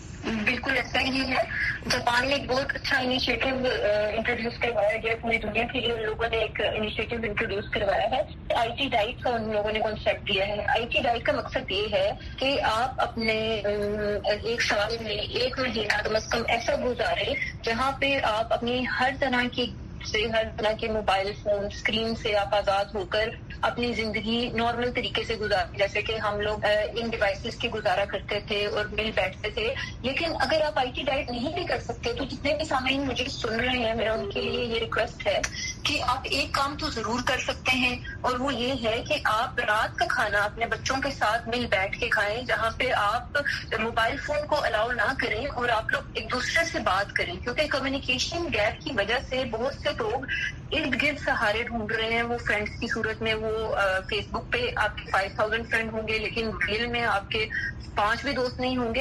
بالکل ایسا ہی ہے. جاپان میں ایک بہت اچھا انیشیٹو انٹروڈیوس کروایا گیا پوری دنیا کے لیے. ان لوگوں نے ایک انیشیٹو انٹروڈیوس کروایا ہے, آئی ٹی ڈائٹ کا ان لوگوں نے کانسیپٹ دیا ہے. آئی ٹی ڈائٹ کا مقصد یہ ہے کہ آپ اپنے ایک سال میں ایک مہینہ کم از کم ایسا گزاریں جہاں پہ آپ اپنی ہر طرح کی سے ہر طرح کے موبائل فون اسکرین سے آپ آزاد ہو کر اپنی زندگی نارمل طریقے سے گزارتے, جیسے کہ ہم لوگ ان ڈیوائسز کے گزارا کرتے تھے اور مل بیٹھتے تھے. لیکن اگر آپ آئی ٹی ڈائٹ نہیں بھی کر سکتے تو جتنے بھی سامعین مجھے سن رہے ہیں, میرا ان کے لیے یہ ریکویسٹ ہے کہ آپ ایک کام تو ضرور کر سکتے ہیں, اور وہ یہ ہے کہ آپ رات کا کھانا اپنے بچوں کے ساتھ مل بیٹھ کے کھائیں, جہاں پہ آپ موبائل فون کو الاؤ نہ کریں اور آپ لوگ ایک دوسرے سے بات کریں. کیونکہ کمیونیکیشن گیپ کی وجہ سے بہت سے لوگ ارد گرد سہارے ڈھونڈ رہے ہیں. وہ فرینڈس کی صورت میں وہ فیس بک پہ آپ کے فائیو تھاؤزینڈ فرینڈ ہوں گے, لیکن ریل میں آپ کے پانچ بھی دوست نہیں ہوں گے.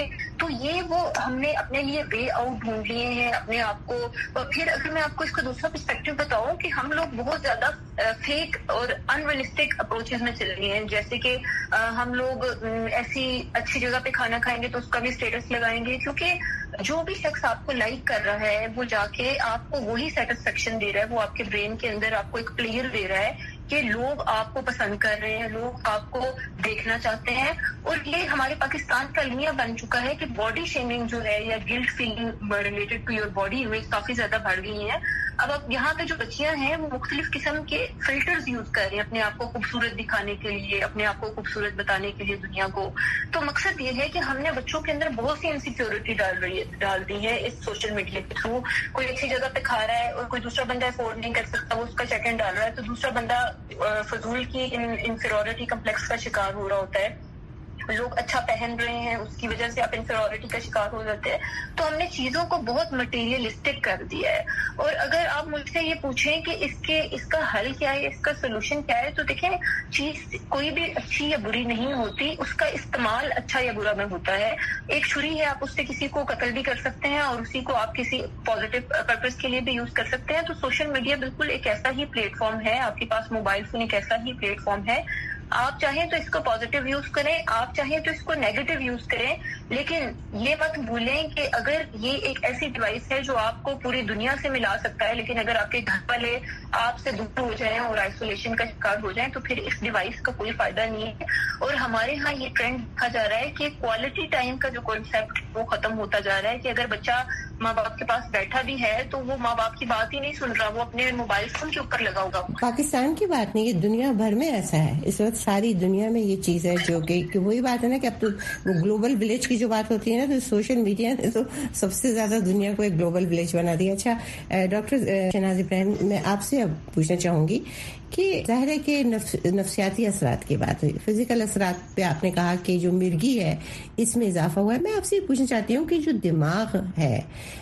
تو یہ وہ ہم نے اپنے لیے وے آؤٹ ڈھونڈ لیے ہیں اپنے آپ کو. اور پھر اگر میں آپ کو اس کا دوسرا پرسپیکٹو بتاؤں کہ ہم لوگ بہت زیادہ فیک اور ان ریئلسٹک اپروچز میں چل رہے ہیں. جیسے کہ ہم لوگ ایسی اچھی جگہ پہ کھانا کھائیں گے تو اس کا بھی اسٹیٹس لگائیں گے, کیونکہ جو بھی شخص آپ کو لائک کر رہا ہے وہ جا کے آپ کو وہی سیٹسفیکشن دے رہا ہے, وہ آپ کے برین کے اندر آپ کو ایک پلیئر دے رہا ہے کہ لوگ آپ کو پسند کر رہے ہیں, لوگ آپ کو دیکھنا چاہتے ہیں. اور یہ ہمارے پاکستان کا المیہ بن چکا ہے کہ باڈی شیمنگ جو ہے یا guilt feeling related to your body image کافی زیادہ بڑھ گئی ہیں. اب اب یہاں پہ جو بچیاں ہیں وہ مختلف قسم کے فلٹرز یوز کر رہی ہیں اپنے آپ کو خوبصورت دکھانے کے لیے, اپنے آپ کو خوبصورت بتانے کے لیے دنیا کو. تو مقصد یہ ہے کہ ہم نے بچوں کے اندر بہت سی انسیکیورٹی ڈال رہی ہے ڈال دی ہے اس سوشل میڈیا کے تھرو. کوئی اچھی جگہ پہ کھا رہا ہے اور کوئی دوسرا بندہ افورڈ نہیں کر سکتا, وہ اس کا چیک ان ڈال رہا ہے, تو دوسرا بندہ فضول کی انفیریورٹی کمپلیکس کا شکار ہو رہا ہوتا ہے. لوگ اچھا پہن رہے ہیں, اس کی وجہ سے آپ انفیریورٹی کا شکار ہو جاتے ہیں. تو ہم نے چیزوں کو بہت مٹیریلسٹک کر دیا ہے. اور اگر آپ مجھ سے یہ پوچھیں کہ اس کے اس کا حل کیا ہے, اس کا سولوشن کیا ہے, تو دیکھیں چیز کوئی بھی اچھی یا بری نہیں ہوتی, اس کا استعمال اچھا یا برا میں ہوتا ہے. ایک چھری ہے, آپ اس سے کسی کو قتل بھی کر سکتے ہیں اور اسی کو آپ کسی پازیٹیو پرپز کے لیے بھی یوز کر سکتے ہیں. تو سوشل میڈیا بالکل ایک ایسا ہی پلیٹ فارم ہے, آپ کے پاس موبائل فون ایک ایسا ہی پلیٹ فارم ہے. آپ چاہیں تو اس کو پازیٹیو یوز کریں, آپ چاہیں تو اس کو نیگیٹو یوز کریں, لیکن یہ مت بھولیں کہ اگر یہ ایک ایسی ڈیوائس ہے جو آپ کو پوری دنیا سے ملا سکتا ہے, لیکن اگر آپ کے گھر والے آپ سے دور ہو جائیں اور آئسولیشن کا شکار ہو جائیں تو پھر اس ڈیوائس کا کوئی فائدہ نہیں ہے. اور ہمارے ہاں یہ ٹرینڈ دیکھا جا رہا ہے کہ کوالٹی ٹائم کا جو کانسیپٹ وہ ختم ہوتا جا رہا ہے, کہ اگر بچہ ماں باپ کے پاس بیٹھا بھی ہے تو وہ ماں باپ کی بات ہی نہیں سن رہا, وہ اپنے موبائل فون کے اوپر لگا ہوگا. پاکستان کی بات نہیں, یہ دنیا بھر میں ایسا ہے. اس وقت ساری دنیا میں یہ چیز ہے جو کہ, کہ وہی بات ہے نا کہ اب تو گلوبل ولیج کی جو بات ہوتی ہے نا, تو سوشل میڈیا نے تو سب سے زیادہ دنیا کو ایک گلوبل ولیج بنا دیا. اچھا ڈاکٹر شہناز ابراہیم, میں آپ سے اب پوچھنا چاہوں گی کہ ظاہر ہے کہ نفس, نفسیاتی اثرات کی بات ہوئی, فزیکل اثرات پہ آپ نے کہا کہ جو مرگی ہے اس میں اضافہ ہوا ہے. میں آپ سے یہ پوچھنا چاہتی ہوں کہ جو دماغ ہے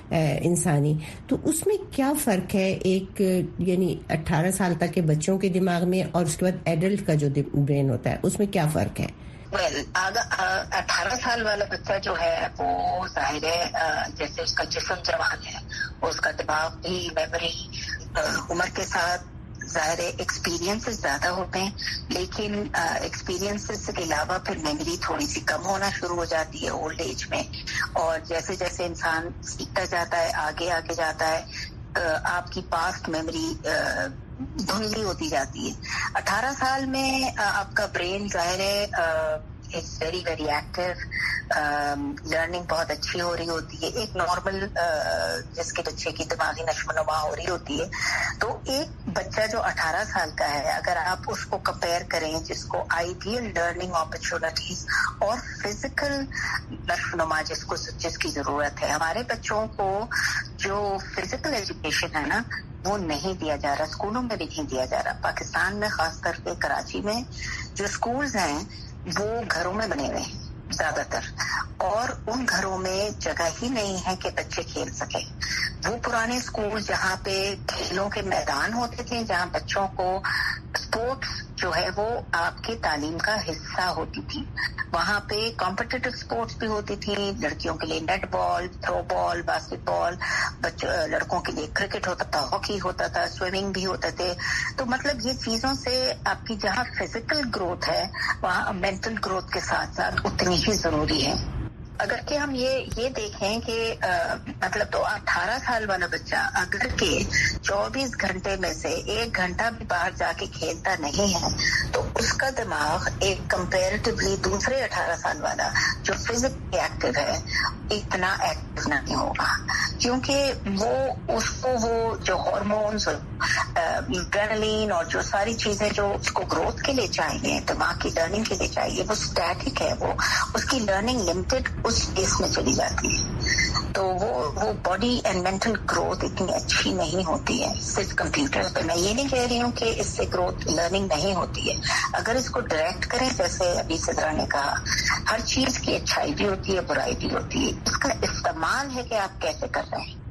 انسانی, تو اس میں کیا فرق ہے ایک یعنی اٹھارہ سال تک کے بچوں کے دماغ میں اور اس کے بعد ایڈلٹ کا جو برین ہوتا ہے اس میں کیا فرق ہے؟ ویل اٹھارہ سال والا بچہ جو ہے وہ ظاہر ہے جیسے اس کا جسم جوان ہے, اس کا دماغ بھی, میموری عمر کے ساتھ ظاہر ایکسپیرینسز زیادہ ہوتے ہیں, لیکن ایکسپیرینسز کے علاوہ پھر میموری تھوڑی سی کم ہونا شروع ہو جاتی ہے اولڈ ایج میں. اور جیسے جیسے انسان سیکھتا جاتا ہے, آگے آگے جاتا ہے, آپ کی پاسٹ میموری دھندلی ہوتی جاتی ہے. اٹھارہ سال میں آپ کا برین ظاہر ہے is very very active, learning بہت اچھی ہو رہی ہوتی ہے, ایک نارمل جس کے بچے کی دماغی نشو و نما ہو رہی ہوتی ہے. تو ایک بچہ جو اٹھارہ سال کا ہے, اگر آپ اس کو کمپیئر کریں جس کو آئیڈیل لرننگ اپرچونٹیز اور فزیکل نشو و نما جس کو جس کی ضرورت ہے, ہمارے بچوں کو جو فزیکل ایجوکیشن ہے نا وہ نہیں دیا جا رہا, اسکولوں میں بھی نہیں دیا جا رہا. پاکستان میں خاص کر کے کراچی میں جو اسکولز ہیں وہ گھروں میں بنے ہوئے ہیں زیادہ تر, اور ان گھروں میں جگہ ہی نہیں ہے کہ بچے کھیل سکیں. وہ پرانے اسکول جہاں پہ کھیلوں کے میدان ہوتے تھے, جہاں بچوں کو اسپورٹس جو ہے وہ آپ کی تعلیم کا حصہ ہوتی تھی, وہاں پہ کمپٹیٹیو اسپورٹس بھی ہوتی تھی. لڑکیوں کے لیے netball, throwball, basketball, لڑکوں کے لیے کرکٹ ہوتا تھا, ہاکی ہوتا تھا, سوئمنگ بھی ہوتے تھے. تو مطلب یہ چیزوں سے آپ کی جہاں فزیکل گروتھ ہے وہاں مینٹل گروتھ کے ساتھ ساتھ اتنی ہی ضروری ہے. اگر کہ ہم یہ یہ دیکھیں کہ آ, مطلب تو اٹھارہ سال والا بچہ اگر کہ چوبیس گھنٹے میں سے ایک گھنٹہ بھی باہر جا کے کھیلتا نہیں ہے تو اس کا دماغ ایک کمپیریٹیولی دوسرے اٹھارہ سال والا جو فزیکلی ایکٹیو ہے اتنا ایکٹیو نہیں ہوگا, کیونکہ وہ اس کو وہ جو ہارمونس ایڈرینلین اور جو ساری چیزیں جو اس کو گروتھ کے لیے چاہیے, دماغ کی لرننگ کے لیے چاہیے, وہ اسٹیٹک ہے, وہ اس کی لرننگ لمیٹڈ اس کیس میں چلی جاتی ہے. تو وہ وہ باڈی اینڈ مینٹل گروتھ اتنی اچھی نہیں ہوتی ہے صرف کمپیوٹر پہ. میں یہ نہیں کہہ رہی ہوں کہ اس سے گروتھ لرننگ نہیں ہوتی ہے, اگر اس کو ڈائریکٹ کریں جیسے ابھی صدرا نے کہا, ہر چیز کی اچھائی بھی ہوتی ہے, برائی بھی ہوتی ہے, اس کا استعمال ہے کہ آپ کیسے کر رہے ہیں.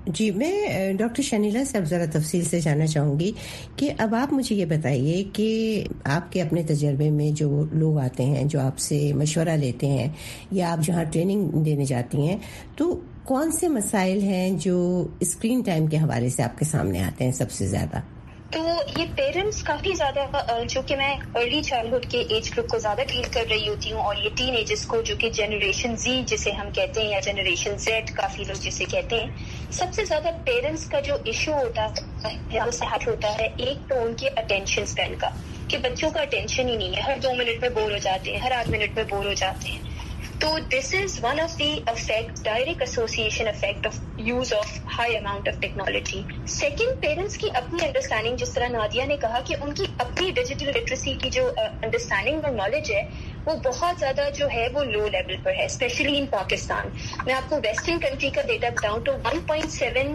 جی، میں ڈاکٹر شنیلا سے اب ذرا تفصیل سے جاننا چاہوں گی کہ اب آپ مجھے یہ بتائیے کہ آپ کے اپنے تجربے میں جو لوگ آتے ہیں، جو آپ سے مشورہ لیتے ہیں یا آپ جہاں ٹریننگ دینے جاتی ہیں، تو کون سے مسائل ہیں جو اسکرین ٹائم کے حوالے سے آپ کے سامنے آتے ہیں سب سے زیادہ؟ تو یہ پیرنٹس کافی زیادہ، جو کہ میں ارلی چائلڈہڈ کے ایج گروپ کو زیادہ ڈیل کر رہی ہوتی ہوں، اور یہ ٹین ایجرس کو جو کہ جنریشن زی جسے ہم کہتے ہیں یا جنریشن زیڈ کافی لوگ جسے کہتے ہیں، سب سے زیادہ پیرنٹس کا جو ایشو ہوتا ہے وہ صحت ہوتا ہے. ایک تو ان کے اٹینشن اسپین کا، کہ بچوں کا اٹینشن ہی نہیں ہے، ہر دو منٹ میں بور ہو جاتے ہیں، ہر آٹھ منٹ میں بور ہو جاتے ہیں. تو this is one of the effect, direct association effect of use of high amount of technology. Second, parents کی اپنی انڈرسٹینڈنگ، جس طرح نادیہ نے کہا کہ ان کی اپنی ڈیجیٹل لٹریسی کی جو انڈرسٹینڈنگ اور نالج ہے وہ بہت زیادہ جو ہے وہ لو لیول پر ہے، اسپیشلی ان پاکستان. میں آپ کو ویسٹرن کنٹری کا ڈیٹا بتاؤں تو ون پوائنٹ سیون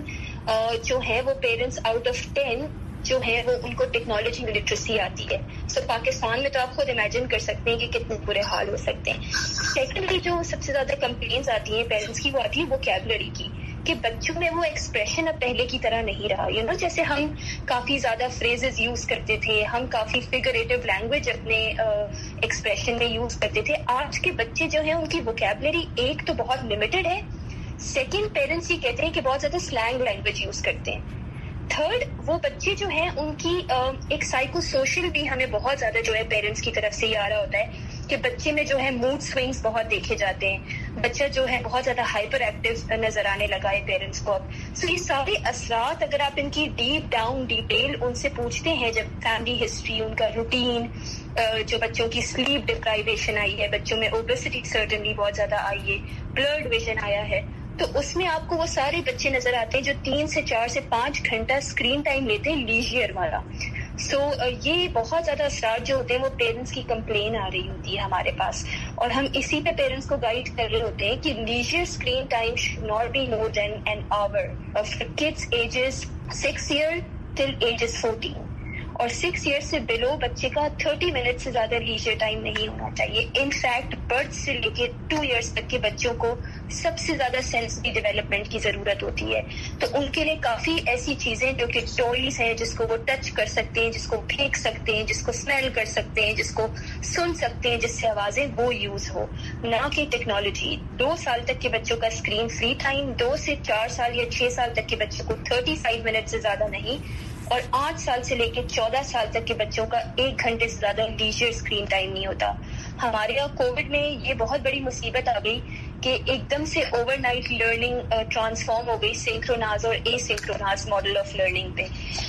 جو ہے وہ پیرنٹس آؤٹ آف ٹین جو ہے وہ ان کو ٹیکنالوجی لٹریسی آتی ہے. سو so, پاکستان میں تو آپ خود امیجن کر سکتے ہیں کہ کتنے برے حال ہو سکتے ہیں. سیکنڈلی جو سب سے زیادہ کمپلینس آتی ہیں پیرنٹس کی، وہ آتی ہے ووکیبلری کی، کہ بچوں میں وہ ایکسپریشن اب پہلے کی طرح نہیں رہا. یو نو جیسے ہم کافی زیادہ فریزز یوز کرتے تھے، ہم کافی فگریٹو لینگویج اپنے ایکسپریشن میں یوز کرتے تھے. آج کے بچے جو ہیں ان کی ووکیبلری ایک تو بہت لمیٹڈ ہے، سیکنڈ پیرنٹس یہ کہتے ہیں کہ بہت زیادہ سلینگ لینگویج یوز کرتے ہیں. تھرڈ، وہ بچے جو ہیں ان کی ایک سائیکو سوشل بھی ہمیں بہت زیادہ جو ہے پیرنٹس کی طرف سے یہ آ رہا ہوتا ہے کہ بچے میں جو ہے موڈ سوئنگس بہت دیکھے جاتے ہیں، بچہ جو ہے بہت زیادہ ہائپر ایکٹیو نظر آنے لگا ہے پیرنٹس کو اب. سو یہ سارے اثرات اگر آپ ان کی ڈیپ ڈاؤن ڈیٹیل ان سے پوچھتے ہیں، جب فیملی ہسٹری، ان کا روٹین، جو بچوں کی سلیپ ڈپرائیویشن آئی ہے، بچوں میں اوبیسٹی سرٹنلی بہت زیادہ آئی ہے، بلرڈ ویژن آیا ہے، تو اس میں آپ کو وہ سارے بچے نظر آتے ہیں جو تین سے چار سے پانچ گھنٹہ اسکرین ٹائم لیتے ہیں لیجیئر والا. سو so, یہ بہت زیادہ اثرات جو ہوتے ہیں وہ پیرنٹس کی کمپلین آ رہی ہوتی ہے ہمارے پاس، اور ہم اسی پہ پیرنٹس کو گائیڈ کر رہے ہوتے ہیں کہ leisure screen time should not be more than an hour of kids ages six year till ages fourteen, اور سکس ایئر سے بلو بچے کا تھرٹی منٹ سے زیادہ لیجر ٹائم نہیں ہونا چاہیے. ان فیکٹ برتھ سے لے کے ٹو ایئرس تک کے بچوں کو سب سے زیادہ سینسری ڈیولپمنٹ کی ضرورت ہوتی ہے. تو ان کے لیے کافی ایسی چیزیں جو کہ ٹوائز ہیں، جس کو وہ ٹچ کر سکتے ہیں، جس کو پھینک سکتے ہیں، جس کو اسمیل کر سکتے ہیں، جس کو سن سکتے ہیں، جس سے آوازیں، وہ یوز ہو، نہ کہ ٹیکنالوجی. دو سال تک کے بچوں کا اسکرین فری ٹائم، دو سے چار سال یا چھ سال تک کے بچوں کو تھرٹی فائیو منٹ سے زیادہ نہیں، اور آٹھ سال سے لے کے چودہ سال تک کے بچوں کا ایک گھنٹے سے زیادہ لیجر اسکرین ٹائم نہیں ہوتا. ہمارے یہاں کووڈ میں یہ بہت بڑی مصیبت آ گئی کہ ایک دم سے اوور نائٹ لرننگ ٹرانسفارم ہو گئی سنکروناز اور asynchronous model of learning پہ،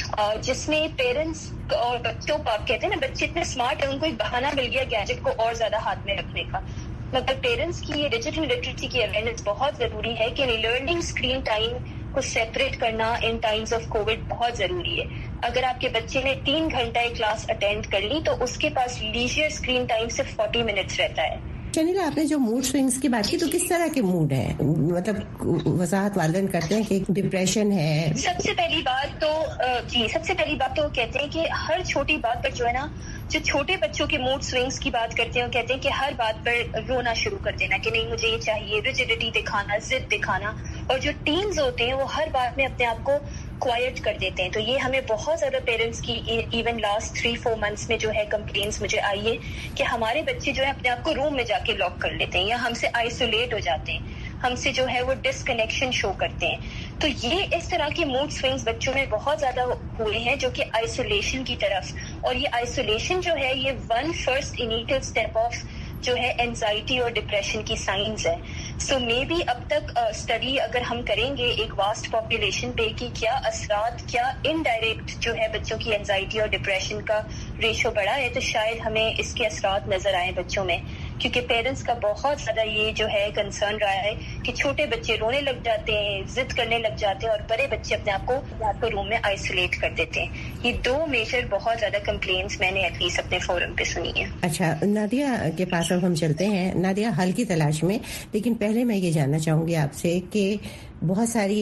جس میں پیرنٹس اور بچوں کو، آپ کہتے ہیں نا بچے اتنے اسمارٹ ہیں، ان کو ایک بہانہ مل گیا گیجٹ کو اور زیادہ ہاتھ میں رکھنے کا. مگر پیرنٹس کی یہ ڈیجیٹل لٹریسی کی اویئرنیس بہت ضروری ہے کہ لرننگ اسکرین ٹائم کو سیپریٹ کرنا ان ٹائمز آف کووڈ بہت ضروری ہے. اگر آپ کے بچے نے تین گھنٹہ کلاس اٹینڈ کر لی تو اس کے پاس لیجر اسکرین ٹائم صرف فورٹی منٹس رہتا ہے. شنیلا، آپ نے جو موڈ سوئنگس کی بات کی، تو کس طرح کے موڈ ہیں؟ مطلب وضاحت والدین کرتے ہیں کہ ڈپریشن ہے. سب سے پہلی بات تو جی سب سے پہلی بات تو کہتے ہیں کہ ہر چھوٹی بات پر جو ہے نا، جو چھوٹے بچوں کے موڈ سوئنگس کی بات کرتے ہیں، وہ کہتے ہیں کہ ہر بات پر رونا شروع کر دینا کہ نہیں مجھے یہ چاہیے، ریجیڈیٹی دکھانا، ضد دکھانا. اور جو ٹینز ہوتے ہیں وہ ہر بات میں اپنے آپ کو کوائٹ کر دیتے ہیں. تو یہ ہمیں بہت زیادہ پیرنٹس کی even last three four months میں جو ہے کمپلینس مجھے آئی ہے کہ ہمارے بچے جو ہے اپنے آپ کو روم میں جا کے لاک کر لیتے ہیں، یا ہم سے آئسولیٹ ہو جاتے ہیں، ہم سے جو ہے وہ ڈسکنیکشن شو کرتے ہیں. تو یہ اس طرح کے موڈ سوئنگز بچوں میں بہت زیادہ ہوئے ہیں، جو کہ آئسولیشن کی طرف، اور یہ آئسولیشن جو ہے یہ one first initial step of جو ہے اینزائٹی اور ڈپریشن کی سائنز ہے. سو مے بی اب تک اسٹڈی اگر ہم کریں گے ایک واسٹ پاپولیشن پہ کہ کیا اثرات، کیا انڈائریکٹ جو ہے بچوں کی اینزائٹی اور ڈپریشن کا ریشو بڑھا ہے، تو شاید ہمیں اس کے اثرات نظر آئیں بچوں میں. کیونکہ پیرنٹس کا بہت زیادہ یہ جو ہے کنسرن رہا ہے کہ چھوٹے بچے رونے لگ جاتے ہیں، ضد کرنے لگ جاتے ہیں، اور بڑے بچے اپنے آپ کو رات کو روم میں آئسولیٹ کر دیتے ہیں. یہ دو میجر بہت زیادہ کمپلینس میں نے ایٹ لیسٹ اپنے فورم پہ سنی ہے. اچھا، نادیہ کے پاس اب ہم چلتے ہیں. نادیہ حل کی تلاش میں، لیکن پہلے میں یہ جاننا چاہوں گی آپ سے کہ بہت ساری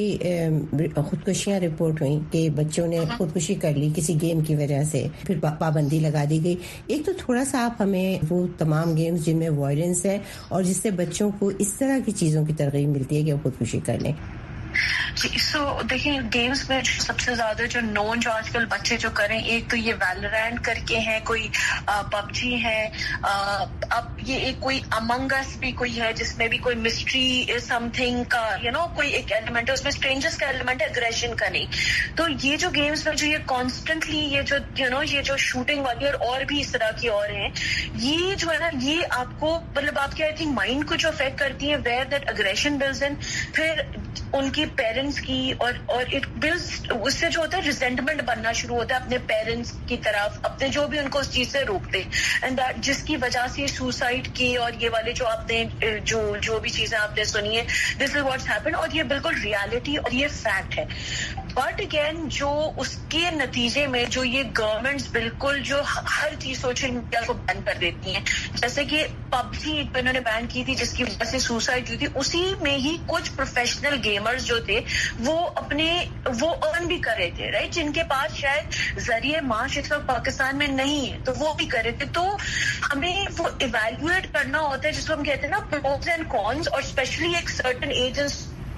خودکشیاں رپورٹ ہوئیں کہ بچوں نے خودکشی کر لی کسی گیم کی وجہ سے، پھر پابندی لگا دی گئی. ایک تو تھوڑا سا آپ ہمیں وہ تمام گیمز جن میں وائلنس ہے اور جس سے بچوں کو اس طرح کی چیزوں کی ترغیب ملتی ہے کہ وہ خودکشی کر لیں. जी सो देखिए गेम्स में सबसे ज्यादा जो नोन जो आजकल बच्चे जो करें, एक तो ये वैलोरेंट करके है, कोई पबजी है, अब ये एक कोई अमंग अस भी कोई है जिसमें भी कोई मिस्ट्री समथिंग का यू you नो know, कोई एक एलिमेंट है, उसमें स्ट्रेंजर्स का एलिमेंट है, एग्रेशन का नहीं। तो ये जो गेम्स में जो ये कॉन्स्टेंटली ये जो यू नो ये जो शूटिंग वाली और, और भी इस तरह की और हैं, ये जो है ना ये आपको मतलब आपके आई थिंक माइंड को जो अफेक्ट करती है, where that aggression builds in, फिर उनकी पेरेंट्स की और और इट बिल्ड्स, उससे जो होता है रिजेंटमेंट बनना शुरू होता है अपने पेरेंट्स की तरफ, अपने जो भी उनको उस चीज से रोकते, एंड दैट जिसकी वजह से सुसाइड की और ये वाले जो आपने जो जो भी चीजें आपने सुनी है, दिस इज व्हाट्स हैपेंड, और ये बिल्कुल रियलिटी और ये फैक्ट है। बट अगेन जो उसके नतीजे में जो ये गवर्नमेंट्स बिल्कुल जो हर चीज सोशल मीडिया को बैन कर देती हैं, जैसे कि पबजी इन्होंने बैन की थी जिसकी वजह से सुसाइड हुई थी, उसी में ही कुछ प्रोफेशनल गेमर्स जो थे वो अपने वो अर्न भी कर रहे थे, राइट, जिनके पास शायद जरिए माश इस वक्त पाकिस्तान में नहीं है तो वो भी कर रहे थे। तो हमें वो इवेल्युएट करना होता है जिसको हम कहते हैं ना प्रोज एंड कॉन्स, और स्पेशली एक सर्टेन एज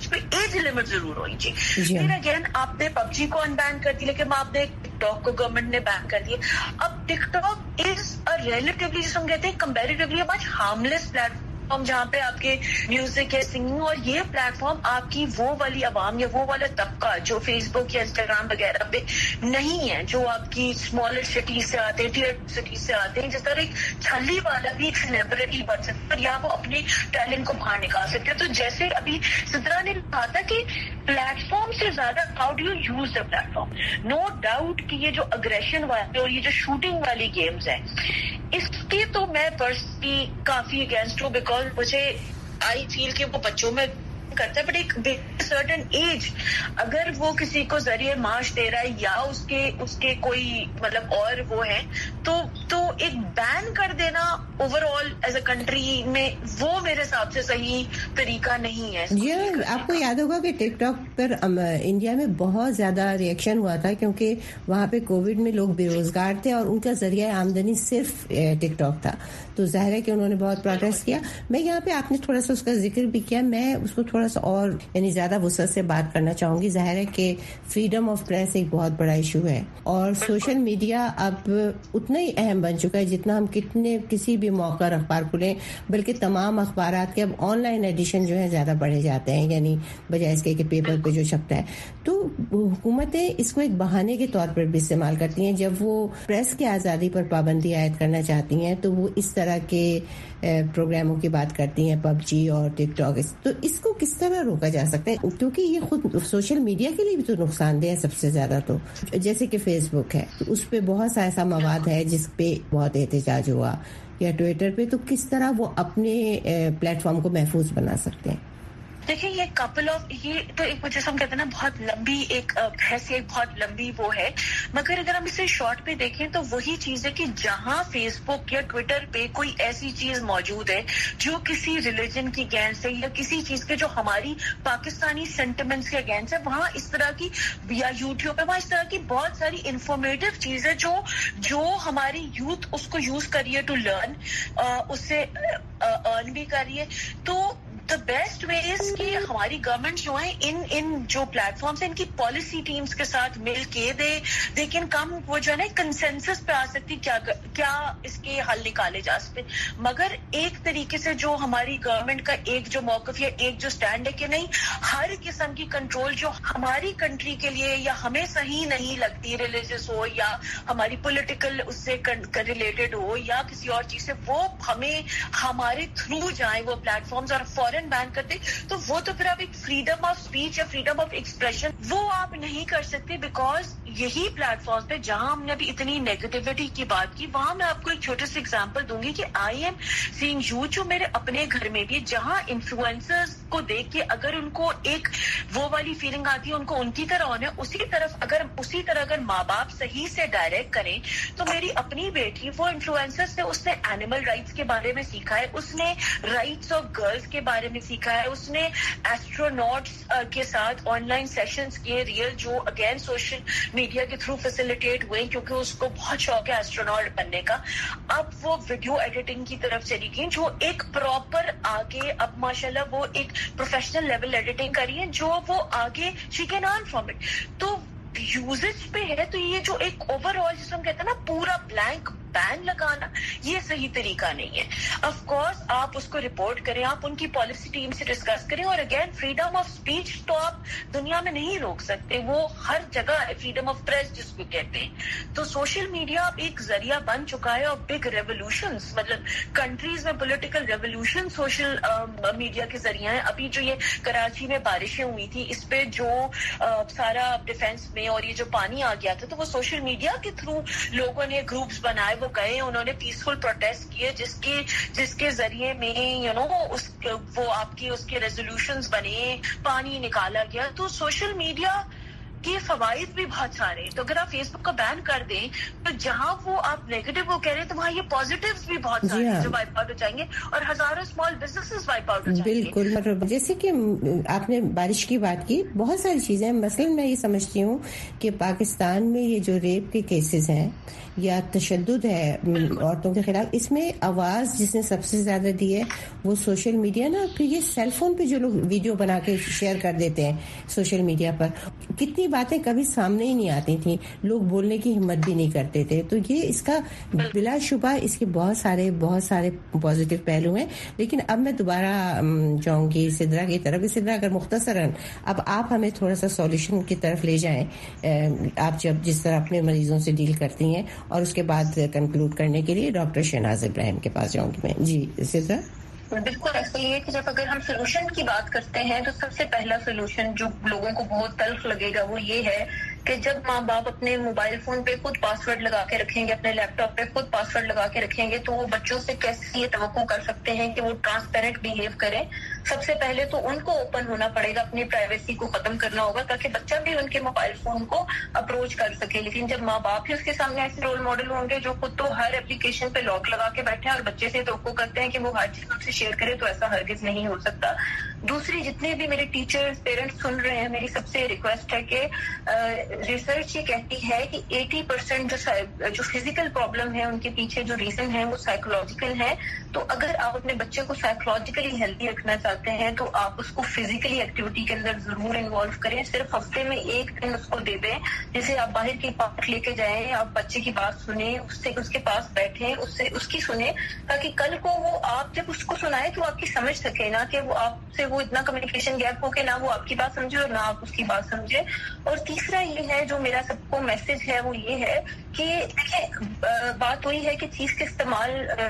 एज लिमिट जरूर होनी चाहिए। फिर अगेन आपने पबजी को अनबैन कर दिया, लेकिन आपने टिकटॉक को गवर्नमेंट ने बैन कर दिया। अब टिकटॉक इज अ रिलेटिवली जिसे हम कहते हैं कंपैरेटिवली मच हार्मलेस प्लेटफॉर्म, जहाँ पे आपके म्यूजिक है, सिंगिंग, और ये प्लेटफॉर्म आपकी वो वाली आवाम या वो वाला तबका जो फेसबुक या इंस्टाग्राम वगैरह पे नहीं है, जो आपकी स्मॉलर सिटीज से आते हैं, टियर सिटीज से आते हैं, जिस तरह एक छली वाला भी एक सेलिब्रिटी बन सकता है या वो अपने टैलेंट को बाहर निकाल सकते हैं। तो जैसे अभी सिद्रा ने कहा था कि प्लेटफॉर्म से ज्यादा how do you use the platform, no doubt कि ये जो अग्रेशन वाले और ये जो शूटिंग वाली गेम्स है, इसके तो मैं पर्सनली काफी अगेंस्ट हूँ, बिकॉज मुझे आई फील कि वो बच्चों में करता है, बट एक सर्टेन एज अगर वो किसी को जरिए माश दे रहा है या उसके उसके कोई मतलब और वो है तो तो एक बैन कर देना ओवरऑल एज अ कंट्री में वो मेरे हिसाब से सही तरीका नहीं है। ये आपको याद होगा कि टिकटॉक पर इंडिया में बहुत ज्यादा रिएक्शन हुआ था, क्योंकि वहाँ पे कोविड में लोग बेरोजगार थे और उनका जरिया आमदनी सिर्फ टिकटॉक था, तो जाहिर है कि उन्होंने बहुत प्रोटेस्ट किया। मैं यहाँ पे आपने थोड़ा सा उसका जिक्र भी किया, मैं उसको थोड़ा सा और यानी ज्यादा वुसअत से बात करना चाहूंगी। जाहिर है कि फ्रीडम ऑफ प्रेस एक बहुत बड़ा इशू है और सोशल मीडिया अब उतना ही अहम बन चुका है जितना हम कितने किसी भी मौका अखबार खुलें, बल्कि तमाम अखबारात के अब ऑनलाइन एडिशन जो है ज्यादा बढ़े जाते हैं, यानी बजाय इसके कि पेपर पे जो छपता है। तो हुकूमतें इसको एक बहाने के तौर पर भी इस्तेमाल करती हैं। जब वो प्रेस की आज़ादी पर पाबंदी आयद करना चाहती हैं तो वो इस तरह के प्रोग्रामों की बात करती हैं, पबजी और टिकटॉक। तो इसको किस तरह रोका जा सकता है, क्योंकि ये खुद सोशल मीडिया के लिए भी तो नुकसानदेह है सबसे ज्यादा। तो जैसे कि फेसबुक है तो उस पे बहुत सा ऐसा मवाद है जिस पे बहुत एहतजाज हुआ, या ट्विटर पे, तो किस तरह वो अपने प्लेटफॉर्म को महफूज बना सकते हैं? देखिए ये कपल ऑफ ये तो एक वजह से हम कहते हैं ना बहुत लंबी एक बहस, एक बहुत लंबी वो है, मगर अगर हम इसे शॉर्ट पे देखें तो वही चीज है कि जहां फेसबुक या ट्विटर पे कोई ऐसी चीज मौजूद है जो किसी रिलीजन की अगेंस्ट है या किसी चीज के जो हमारी पाकिस्तानी सेंटिमेंट्स के अगेंस्ट है, वहां इस तरह की, या यूट्यूब पे वहां इस तरह की बहुत सारी इंफॉर्मेटिव चीज है जो जो हमारी यूथ उसको यूज करिए टू लर्न, उससे अर्न भी करिए। तो द बेस्ट वे इज कि हमारी गवर्नमेंट जो है इन इन जो प्लेटफॉर्म्स है इनकी पॉलिसी टीम्स के साथ मिलके दे दे कैन कम, वो जो है ना कंसेंसस पे आ सकती क्या क्या इसके हल निकाले जा सकते। मगर एक तरीके से जो हमारी गवर्नमेंट का एक जो मौकफ या एक जो स्टैंड है कि नहीं, हर किस्म की कंट्रोल जो हमारी कंट्री के लिए या हमें सही नहीं लगती, रिलीजियस हो या हमारी पॉलिटिकल उससे रिलेटेड हो या किसी और चीज से, वो हमें हमारे थ्रू जाए वो प्लेटफॉर्म्स और फॉरन बैन करते, तो वो तो फिर आप एक फ्रीडम ऑफ स्पीच या फ्रीडम ऑफ एक्सप्रेशन वो आप नहीं कर सकते। बिकॉज यही प्लेटफॉर्म पे जहां हमने अभी इतनी नेगेटिविटी की बात की, वहां मैं आपको एक छोटे से एग्जांपल दूंगी कि आई एम सीइंग यू, जो मेरे अपने घर में भी, जहां इन्फ्लुएंसर्स को देख के अगर उनको एक वो वाली फीलिंग आती है उनको उनकी तरह होने, उसी तरफ अगर उसी तरह अगर माँ बाप सही से डायरेक्ट करें, तो मेरी अपनी बेटी वो इन्फ्लुएंसर से उसने एनिमल राइट्स के बारे में सीखा है, उसने राइट्स ऑफ गर्ल्स के बारे में सीखा है, उसने एस्ट्रोनॉट्स के साथ ऑनलाइन सेशंस किए रियल, जो अगेन सोशल میڈیا کے تھرو فیسیلیٹیٹ ہوئے کیونکہ اس کو بہت شوق ہے ایسٹروناٹ بننے کا. اب وہ ویڈیو ایڈیٹنگ کی طرف چلی گئی جو ایک پراپر آگے اب ماشاءاللہ وہ ایک پروفیشنل لیول ایڈیٹنگ کری ہے جو وہ آگے she can earn from it. تو یوزج پہ ہے تو یہ جو ایک اوور آل جس ہم کہتے ہیں نا پورا بلینک بین لگانا یہ صحیح طریقہ نہیں ہے. آف کورس آپ اس کو رپورٹ کریں, آپ ان کی پالیسی ٹیم سے ڈسکس کریں, اور اگین فریڈم آف اسپیچ تو آپ دنیا میں نہیں روک سکتے, وہ ہر جگہ ہے, فریڈم آف پریس جس کو کہتے ہیں. تو سوشل میڈیا اب ایک ذریعہ بن چکا ہے اور بگ ریولیوشنز مطلب کنٹریز میں پولیٹیکل ریولیوشن سوشل میڈیا کے ذریعے ہیں. ابھی جو یہ کراچی میں بارشیں ہوئی تھی اس پہ جو سارا ڈیفینس میں اور یہ جو پانی آ گیا تھا تو وہ سوشل میڈیا کے تھرو لوگوں نے گروپس بنائے, وہ گئے, انہوں نے پیسفل پروٹیسٹ کیے جس کے جس کے ذریعے میں یو نو اس وہ آپ کی اس کے ریزولوشنز بنے, پانی نکالا گیا. تو سوشل میڈیا کے فوائد بھی بہت سارے ہیں. تو اگر آپ فیس بک کا بین کر دیں تو جہاں وہ آپ نیگیٹو وہ کہہ رہے ہیں تو وہاں یہ پازیٹیوز بھی بہت سارے ہیں جو وائپ آؤٹ ہو جائیں گے اور ہزاروں اسمال بزنسز وائپ آؤٹ ہو جائیں گے. بالکل, جیسے کہ آپ نے بارش کی بات کی, بہت ساری چیزیں, مثلا میں یہ سمجھتی ہوں کہ پاکستان میں یہ جو ریپ کے کیسز ہیں یا تشدد ہے عورتوں کے خلاف, اس میں آواز جس نے سب سے زیادہ دی ہے وہ سوشل میڈیا نا. پھر یہ سیل فون پہ جو لوگ ویڈیو بنا کے شیئر کر دیتے ہیں سوشل میڈیا پر, کتنی باتیں کبھی سامنے ہی نہیں آتی تھیں, لوگ بولنے کی ہمت بھی نہیں کرتے تھے. تو یہ اس کا بلا شبہ اس کے بہت سارے بہت سارے پازیٹیو پہلو ہیں. لیکن اب میں دوبارہ جاؤں گی سدرا کی طرف. سدرا اگر مختصراً اب آپ ہمیں تھوڑا سا سولوشن کی طرف لے جائیں, آپ جب جس طرح اپنے مریضوں سے ڈیل کرتی ہیں, اور اس کے بعد کنکلوڈ کرنے کے لیے ڈاکٹر شہناز ابراہیم کے پاس جاؤں گی میں. جی سدرا. بالکل ایسا ہی ہے کہ جب اگر ہم سولوشن کی بات کرتے ہیں تو سب سے پہلا سولوشن جو لوگوں کو بہت تلخ لگے گا وہ یہ ہے کہ جب ماں باپ اپنے موبائل فون پہ خود پاس ورڈ لگا کے رکھیں گے, اپنے لیپ ٹاپ پہ خود پاس ورڈ لگا کے رکھیں گے, تو وہ بچوں سے کیسے یہ توقع کر سکتے ہیں کہ وہ ٹرانسپیرنٹ بہیو کریں. سب سے پہلے تو ان کو اوپن ہونا پڑے گا, اپنی پرائیویسی کو ختم کرنا ہوگا تاکہ بچہ بھی ان کے موبائل فون کو اپروچ کر سکے. لیکن جب ماں باپ ہی اس کے سامنے ایسے رول ماڈل ہوں گے جو خود تو ہر اپلیکیشن پہ لاک لگا کے بیٹھے ہیں اور بچے سے توقع کرتے ہیں کہ وہ ہر چیز سے شیئر کرے, تو ایسا ہرگز نہیں ہو سکتا. دوسری, جتنے بھی میرے ٹیچرز پیرنٹس سن رہے ہیں, میری سب سے ریکویسٹ ہے کہ ریسرچ یہ کہتی ہے کہ ایٹی پرسینٹ جو جو فزیکل پرابلم ہے ان کے پیچھے جو ریزن ہے وہ سائیکولوجیکل ہے. تو اگر آپ اپنے بچے کو سائیکولوجیکلی ہیلتھی رکھنا چاہتے ہیں تو آپ اس کو فزیکلی ایکٹیویٹی کے اندر ضرور انوالو کریں. صرف ہفتے میں ایک دن اس کو دے دیں, جیسے آپ باہر کی پارک لے کے جائیں, آپ بچے کی بات سنیں, اس سے اس کے پاس بیٹھیں, اس سے اس کی سنیں, تاکہ کل کو وہ آپ جب اس کو سنائے تو آپ کی سمجھ سکے, نہ کہ وہ آپ سے وہ اتنا کمیونیکیشن گیپ ہو کہ نہ وہ آپ کی بات سمجھے اور نہ آپ اس کی بات سمجھے. اور تیسرا یہ ہے جو میرا سب کو میسج ہے وہ یہ ہے کہ دیکھیں بات وہی ہے کہ چیز کے استعمال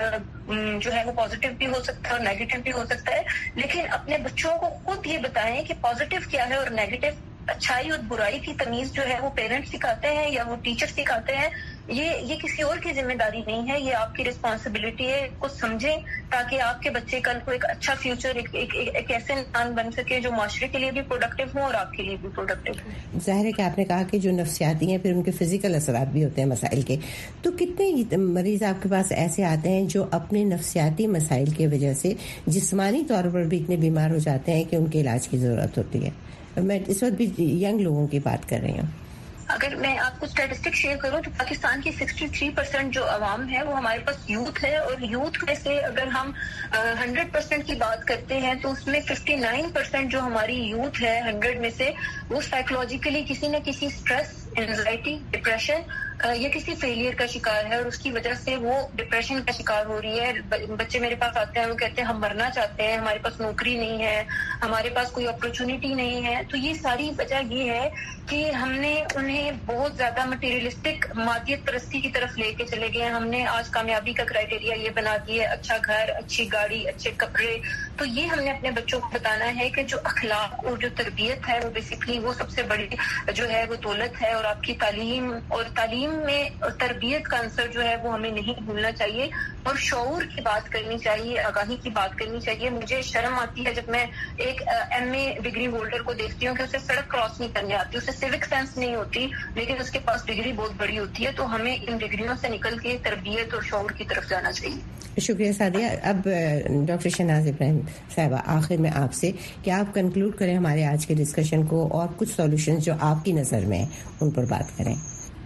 جو ہے وہ پازیٹیو بھی ہو سکتا ہے اور نیگیٹو بھی ہو سکتا ہے, لیکن اپنے بچوں کو خود یہ بتائیں کہ پازیٹیو کیا ہے اور نیگیٹو, اچھائی اور برائی کی تمیز جو ہے وہ پیرنٹس سکھاتے ہیں یا وہ ٹیچر سکھاتے ہیں. یہ یہ کسی اور کی ذمہ داری نہیں ہے, یہ آپ کی رسپانسبلٹی ہے. کچھ سمجھیں تاکہ آپ کے بچے کل کو ایک اچھا فیوچر, ایک, ایک, ایک ایسے انسان بن سکے جو معاشرے کے لیے بھی پروڈکٹیو ہوں اور آپ کے لیے بھی پروڈکٹیو ہوں. ظاہر ہے کہ آپ نے کہا کہ جو نفسیاتی ہیں پھر ان کے فزیکل اثرات بھی ہوتے ہیں مسائل کے. تو کتنے مریض آپ کے پاس ایسے آتے ہیں جو اپنے نفسیاتی مسائل کی وجہ سے جسمانی طور پر بھی اتنے بیمار ہو جاتے ہیں کہ ان کے علاج کی ضرورت ہوتی ہے؟ میں اس وقت بھی ینگ لوگوں کی بات کر رہی ہوں. اگر میں آپ کو اسٹیٹسٹک شیئر کروں تو پاکستان کی سکسٹی تھری پرسینٹ جو عوام ہے وہ ہمارے پاس یوتھ ہے, اور یوتھ میں سے اگر ہم ہنڈریڈ پرسینٹ کی بات کرتے ہیں تو اس میں ففٹی نائن پرسینٹ جو ہماری یوتھ ہے ہنڈریڈ میں سے وہ سائیکولوجیکلی کسی نہ کسی اسٹریس, اینزائٹی, ڈپریشن یا کسی فیلئر کا شکار ہے, اور اس کی وجہ سے وہ ڈپریشن کا شکار ہو رہی ہے. بچے میرے پاس آتے ہیں, وہ کہتے ہیں ہم مرنا چاہتے ہیں, ہمارے پاس نوکری نہیں ہے, ہمارے پاس کوئی اپرچونٹی نہیں ہے. تو یہ ساری وجہ یہ ہے کہ ہم نے انہیں بہت زیادہ مٹیریلسٹک مادیت پرستی کی طرف لے کے چلے گئے. ہم نے آج کامیابی کا کرائٹیریا یہ بنا دیا ہے اچھا گھر, اچھی گاڑی, اچھے کپڑے. تو یہ ہم نے اپنے بچوں کو بتانا ہے کہ جو اخلاق اور جو تربیت ہے وہ بیسکلی وہ سب سے بڑی جو ہے وہ دولت ہے, اور آپ کی تعلیم اور تعلیم تعلیم میں تربیت کا عنصر جو ہے وہ ہمیں نہیں بھولنا چاہیے اور شعور کی بات کرنی چاہیے, آگاہی کی بات کرنی چاہیے. مجھے شرم آتی ہے جب میں ایک ایم اے ڈگری ہولڈر کو دیکھتی ہوں کہ اسے سڑک کراس نہیں کرنے آتی, اسے سیوک سینس نہیں ہوتی, لیکن اس کے پاس ڈگری بہت بڑی ہوتی ہے. تو ہمیں ان ڈگریوں سے نکل کے تربیت اور شعور کی طرف جانا چاہیے. شکریہ سعدیہ. اب ڈاکٹر شہناز ابراہیم صاحبہ, آخر میں آپ سے کہ آپ کنکلوڈ کریں ہمارے آج کے ڈسکشن کو اور کچھ سولوشن جو آپ کی نظر میں ہیں ان پر بات کریں.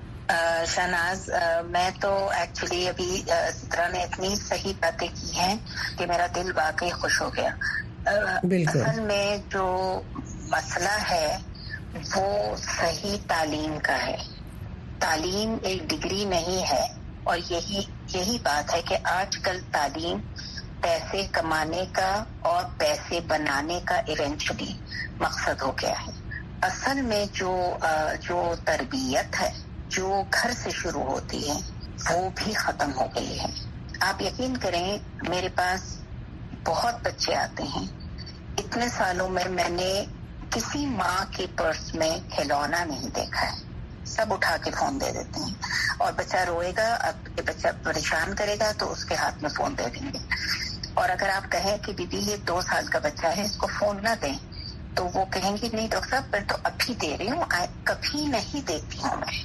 شہناز, میں تو ایکچولی ابھی سترا نے اتنی صحیح باتیں کی ہیں کہ میرا دل واقعی خوش ہو گیا. بالکل. اصل میں جو مسئلہ ہے وہ صحیح تعلیم کا ہے. تعلیم ایک ڈگری نہیں ہے, اور یہی یہی بات ہے کہ آج کل تعلیم پیسے کمانے کا اور پیسے بنانے کا ایونچولی مقصد ہو گیا ہے. اصل میں جو جو تربیت ہے جو گھر سے شروع ہوتی ہے وہ بھی ختم ہو گئی ہے. آپ یقین کریں, میرے پاس بہت بچے آتے ہیں. اتنے سالوں میں میں نے کسی ماں کے پرس میں کھلونا نہیں دیکھا ہے. سب اٹھا کے فون دے دیتے ہیں, اور بچہ روئے گا, اب یہ بچہ پریشان کرے گا تو اس کے ہاتھ میں فون دے دیں گے. اور اگر آپ کہیں کہ بی بی یہ دو سال کا بچہ ہے, اس کو فون نہ دیں, تو وہ کہیں گے نہیں ڈاکٹر صاحب میں تو ابھی دے رہی ہوں, کبھی نہیں دیتی ہوں میں.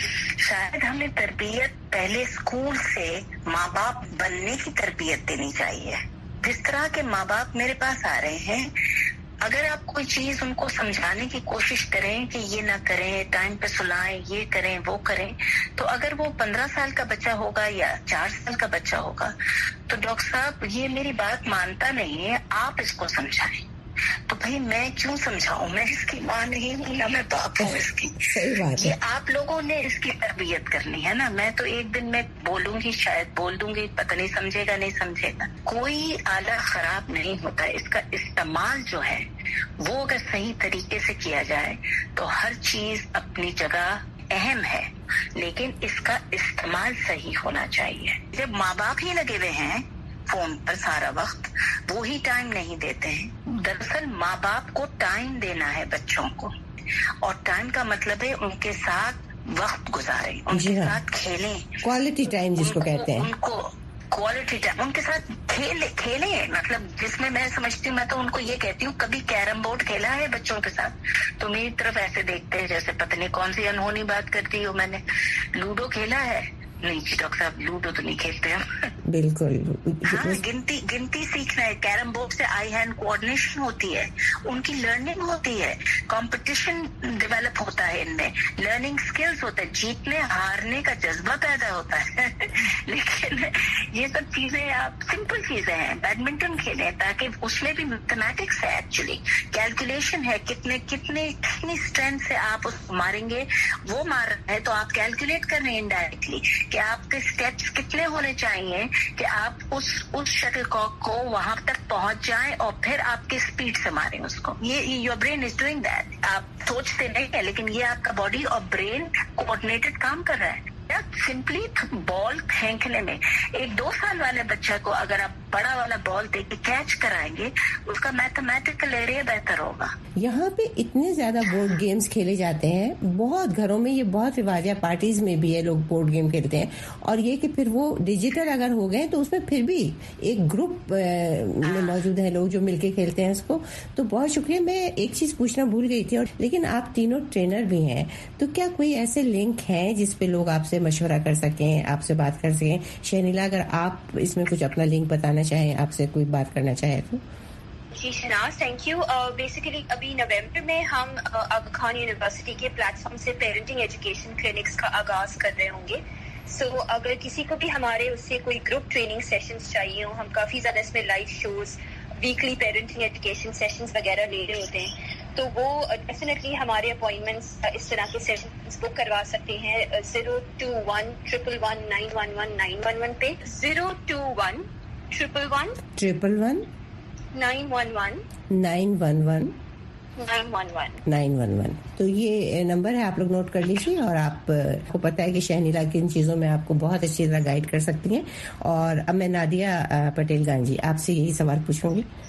شاید ہمیں تربیت پہلے اسکول سے ماں باپ بننے کی تربیت دینی چاہیے. جس طرح کے ماں باپ میرے پاس آ رہے ہیں, اگر آپ کوئی چیز ان کو سمجھانے کی کوشش کریں کہ یہ نہ کریں, ٹائم پہ سلائیں, یہ کریں وہ کریں, تو اگر وہ پندرہ سال کا بچہ ہوگا یا چار سال کا بچہ ہوگا تو ڈاکٹر صاحب یہ میری بات مانتا نہیں ہے, آپ اس کو سمجھائیں. تو بھائی میں کیوں سمجھاؤں, میں اس کی ماں نہیں ہوں نہ میں باپ ہوں اس کی. یہ آپ لوگوں نے اس کی تربیت کرنی ہے نا. میں تو ایک دن میں بولوں گی, شاید بول دوں گی, پتہ نہیں سمجھے گا نہیں سمجھے گا. کوئی آلہ خراب نہیں ہوتا, اس کا استعمال جو ہے وہ اگر صحیح طریقے سے کیا جائے تو ہر چیز اپنی جگہ اہم ہے, لیکن اس کا استعمال صحیح ہونا چاہیے. جب ماں باپ ہی لگے ہوئے ہیں فون پر سارا وقت, وہی ٹائم نہیں دیتے ہیں. دراصل ماں باپ کو ٹائم دینا ہے بچوں کو, اور ٹائم کا مطلب ہے ان کے ساتھ وقت گزاریں, ان کے ساتھ کھیلیں, کوالٹی ٹائم جس کو کہتے ہیں, ان کو کوالٹی ٹائم ان کے ساتھ کھیلے کھیلیں مطلب جس میں میں سمجھتی ہوں, میں تو ان کو یہ کہتی ہوں کبھی کیرم بورڈ کھیلا ہے بچوں کے ساتھ, تو میری طرف ایسے دیکھتے ہیں جیسے پتہ نہیں کون سی انہونی بات کرتی ہوں میں نے. لوڈو کھیلا ہے؟ نہیں جی ڈاکٹر صاحب لوڈو تو نہیں کھیلتے ہم. بالکل. ہاں, گنتی گنتی سیکھنا ہے. کیرم بورڈ سے آئی ہینڈ کوآرڈینیشن ہوتی ہے, ان کی لرننگ ہوتی ہے, کمپٹیشن ڈیولپ ہوتا ہے, ان میں لرننگ اسکلز ہوتا ہے, جیتنے ہارنے کا جذبہ پیدا ہوتا ہے. لیکن یہ سب چیزیں آپ سمپل چیزیں ہیں. بیڈمنٹن کھیلیں تاکہ اس میں بھی میتھمیٹکس ہے, ایکچولی کیلکولیشن ہے, کتنے کتنے کتنی اسٹرینتھ سے آپ اس کو ماریں گے. وہ مار رہا ہے تو آپ کیلکولیٹ کر رہے ہیں انڈائریکٹلی کہ آپ کے اسٹیپس کتنے ہونے چاہیے کہ آپ اس اس شٹل کاک کو وہاں تک پہنچ جائیں اور پھر آپ کی اسپیڈ سے ماریں اس کو. یہ your brain is doing that. آپ سوچتے نہیں ہے, لیکن یہ آپ کا باڈی اور برین کوآرڈینیٹڈ کام کر رہا ہے. سمپلی بال پھینکنے میں ایک دو سال والے بچہ کو اگر آپ بڑا والا بال دے کے کیچ کرائیں گے, اس کا میتھمیٹیکل ایریا بہتر ہوگا. یہاں پہ اتنے زیادہ بورڈ گیمز کھیلے جاتے ہیں, بہت گھروں میں یہ بہت رواج ہے, پارٹیز میں بھی ہے لوگ بورڈ گیم کھیلتے ہیں. اور یہ کہ پھر وہ ڈیجیٹل اگر ہو گئے تو اس میں پھر بھی ایک گروپ میں موجود ہیں لوگ جو مل کے کھیلتے ہیں اس کو. تو بہت شکریہ. میں ایک چیز پوچھنا بھول گئی تھی, اور لیکن آپ تینوں ٹرینر بھی ہیں, تو کیا کوئی ایسے لنک ہیں جس پہ لوگ آپ سے مشورہ کر سکیں, آپ سے بات کر سکیں؟ شہنیلا اگر آپ اس میں کچھ اپنا لنک بتانا چاہیں, آپ سے کوئی بات کرنا چاہے تو. جی شہناز, تھینک یو. بیسیکلی ابھی نومبر میں ہم آغا خان یونیورسٹی کے پلیٹ فارم سے پیرنٹنگ ایجوکیشن کلینکس کا آغاز کر رہے ہوں گے. سو so, اگر کسی کو بھی ہمارے اس سے کوئی گروپ ٹریننگ سیشنز چاہیے ہوں, ہم کافی زیادہ اس میں live shows, weekly parenting education sessions وغیرہ لے رہے ہوتے ہیں, تو وہ ڈیفینیٹلی ہمارے اپوائنٹمنٹس اس طرح کے سیشنز بک کروا سکتے ہیں zero two one triple one nine one one nine one one پہ. Zero two one triple one triple one nine one one nine one one nine one one nine one one. تو یہ number ہے, آپ لوگ note کر لیجیے. اور آپ کو پتہ ہے کہ شہنیلا کن چیزوں میں آپ کو بہت اچھی طرح گائیڈ کر سکتی ہیں. اور اب میں نادیہ پٹیل گانجی آپ سے یہی سوال پوچھوں گی.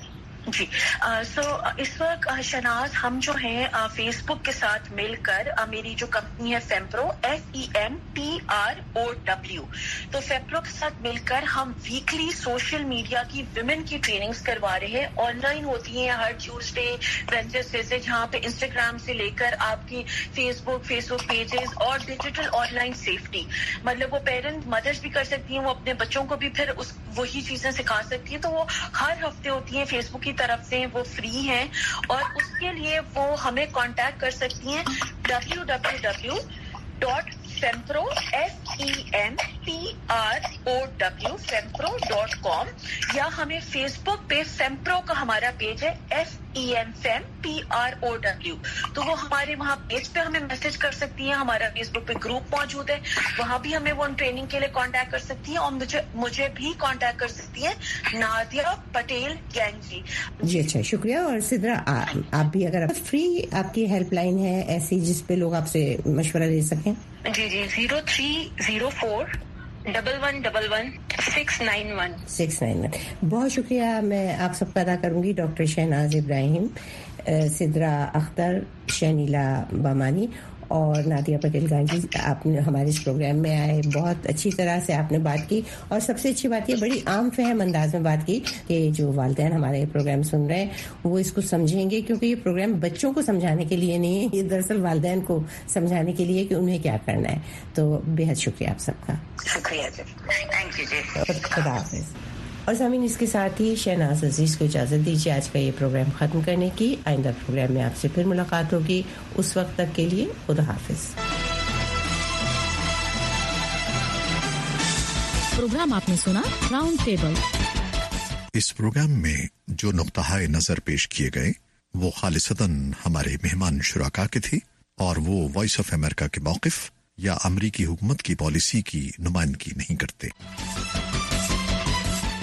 جی سو اس وقت شناز ہم جو ہیں فیس بک کے ساتھ مل کر میری جو کمپنی ہے Femprow F E M P R O W, تو فیمپرو کے ساتھ مل کر ہم ویکلی سوشل میڈیا کی ویمن کی ٹریننگز کروا رہے ہیں. آن لائن ہوتی ہیں ہر ٹیوزڈے وینسڈے سے، جہاں پہ انسٹاگرام سے لے کر آپ کی Facebook Facebook pages اور ڈیجیٹل آن لائن سیفٹی، مطلب وہ پیرنٹ مدرس بھی کر سکتی ہیں، وہ اپنے بچوں کو بھی پھر اس وہی چیزیں سکھا سکتی ہیں. تو وہ ہر ہفتے ہوتی ہیں فیس بک کی طرف سے، وہ فری ہیں اور اس کے لیے وہ ہمیں کانٹیکٹ کر سکتی ہیں W W W dot Femprow F E M P R O W Femprow dot com, یا ہمیں فیس بک پہ فیمپرو کا ہمارا پیج ہے F E M fem P R O W, تو وہ ہمارے وہاں پیج پہ ہمیں میسج کر سکتی ہیں. ہمارا فیس بک پہ گروپ موجود ہے، وہاں بھی ہمیں وہ ٹریننگ کے لیے کانٹیکٹ کر سکتی ہیں، اور مجھے مجھے بھی کانٹیکٹ کر سکتی ہیں نادیہ پٹیل گینگ جی. جی اچھا شکریہ. اور سدرا آپ بھی اگر فری آپ کی ہیلپ لائن ہے ایسی جس پہ لوگ آپ سے مشورہ لے سکیں؟ جی جی zero three zero four double one double one six nine one six nine one. بہت شکریہ. میں آپ سب کا ادا کروں گی ڈاکٹر شہناز ابراہیم، سدرا اختر، شنیلا بامانی اور نادیہ پٹیل گانجی. آپ نے ہمارے اس پروگرام میں آئے، بہت اچھی طرح سے آپ نے بات کی، اور سب سے اچھی بات یہ بڑی عام فہم انداز میں بات کی کہ جو والدین ہمارے پروگرام سن رہے ہیں وہ اس کو سمجھیں گے، کیونکہ یہ پروگرام بچوں کو سمجھانے کے لیے نہیں ہے، یہ دراصل والدین کو سمجھانے کے لیے کہ انہیں کیا کرنا ہے. تو بے حد شکریہ آپ سب کا. شکریہ جی، تھینک یو جی، خدا حافظ. اور سامعین اس کے ساتھ ہی شہناز عزیز کو اجازت دیجیے آج کا یہ پروگرام ختم کرنے کی. آئندہ پروگرام میں آپ سے پھر ملاقات ہوگی. اس وقت تک کے لیے خدا حافظ. پروگرام آپ نے سنا راؤنڈ ٹیبل. اس پروگرام میں جو نقطہ نظر پیش کیے گئے وہ خالصتاً ہمارے مہمان شرکا کے تھے، اور وہ وائس آف امریکہ کے موقف یا امریکی حکومت کی پالیسی کی نمائندگی نہیں کرتے.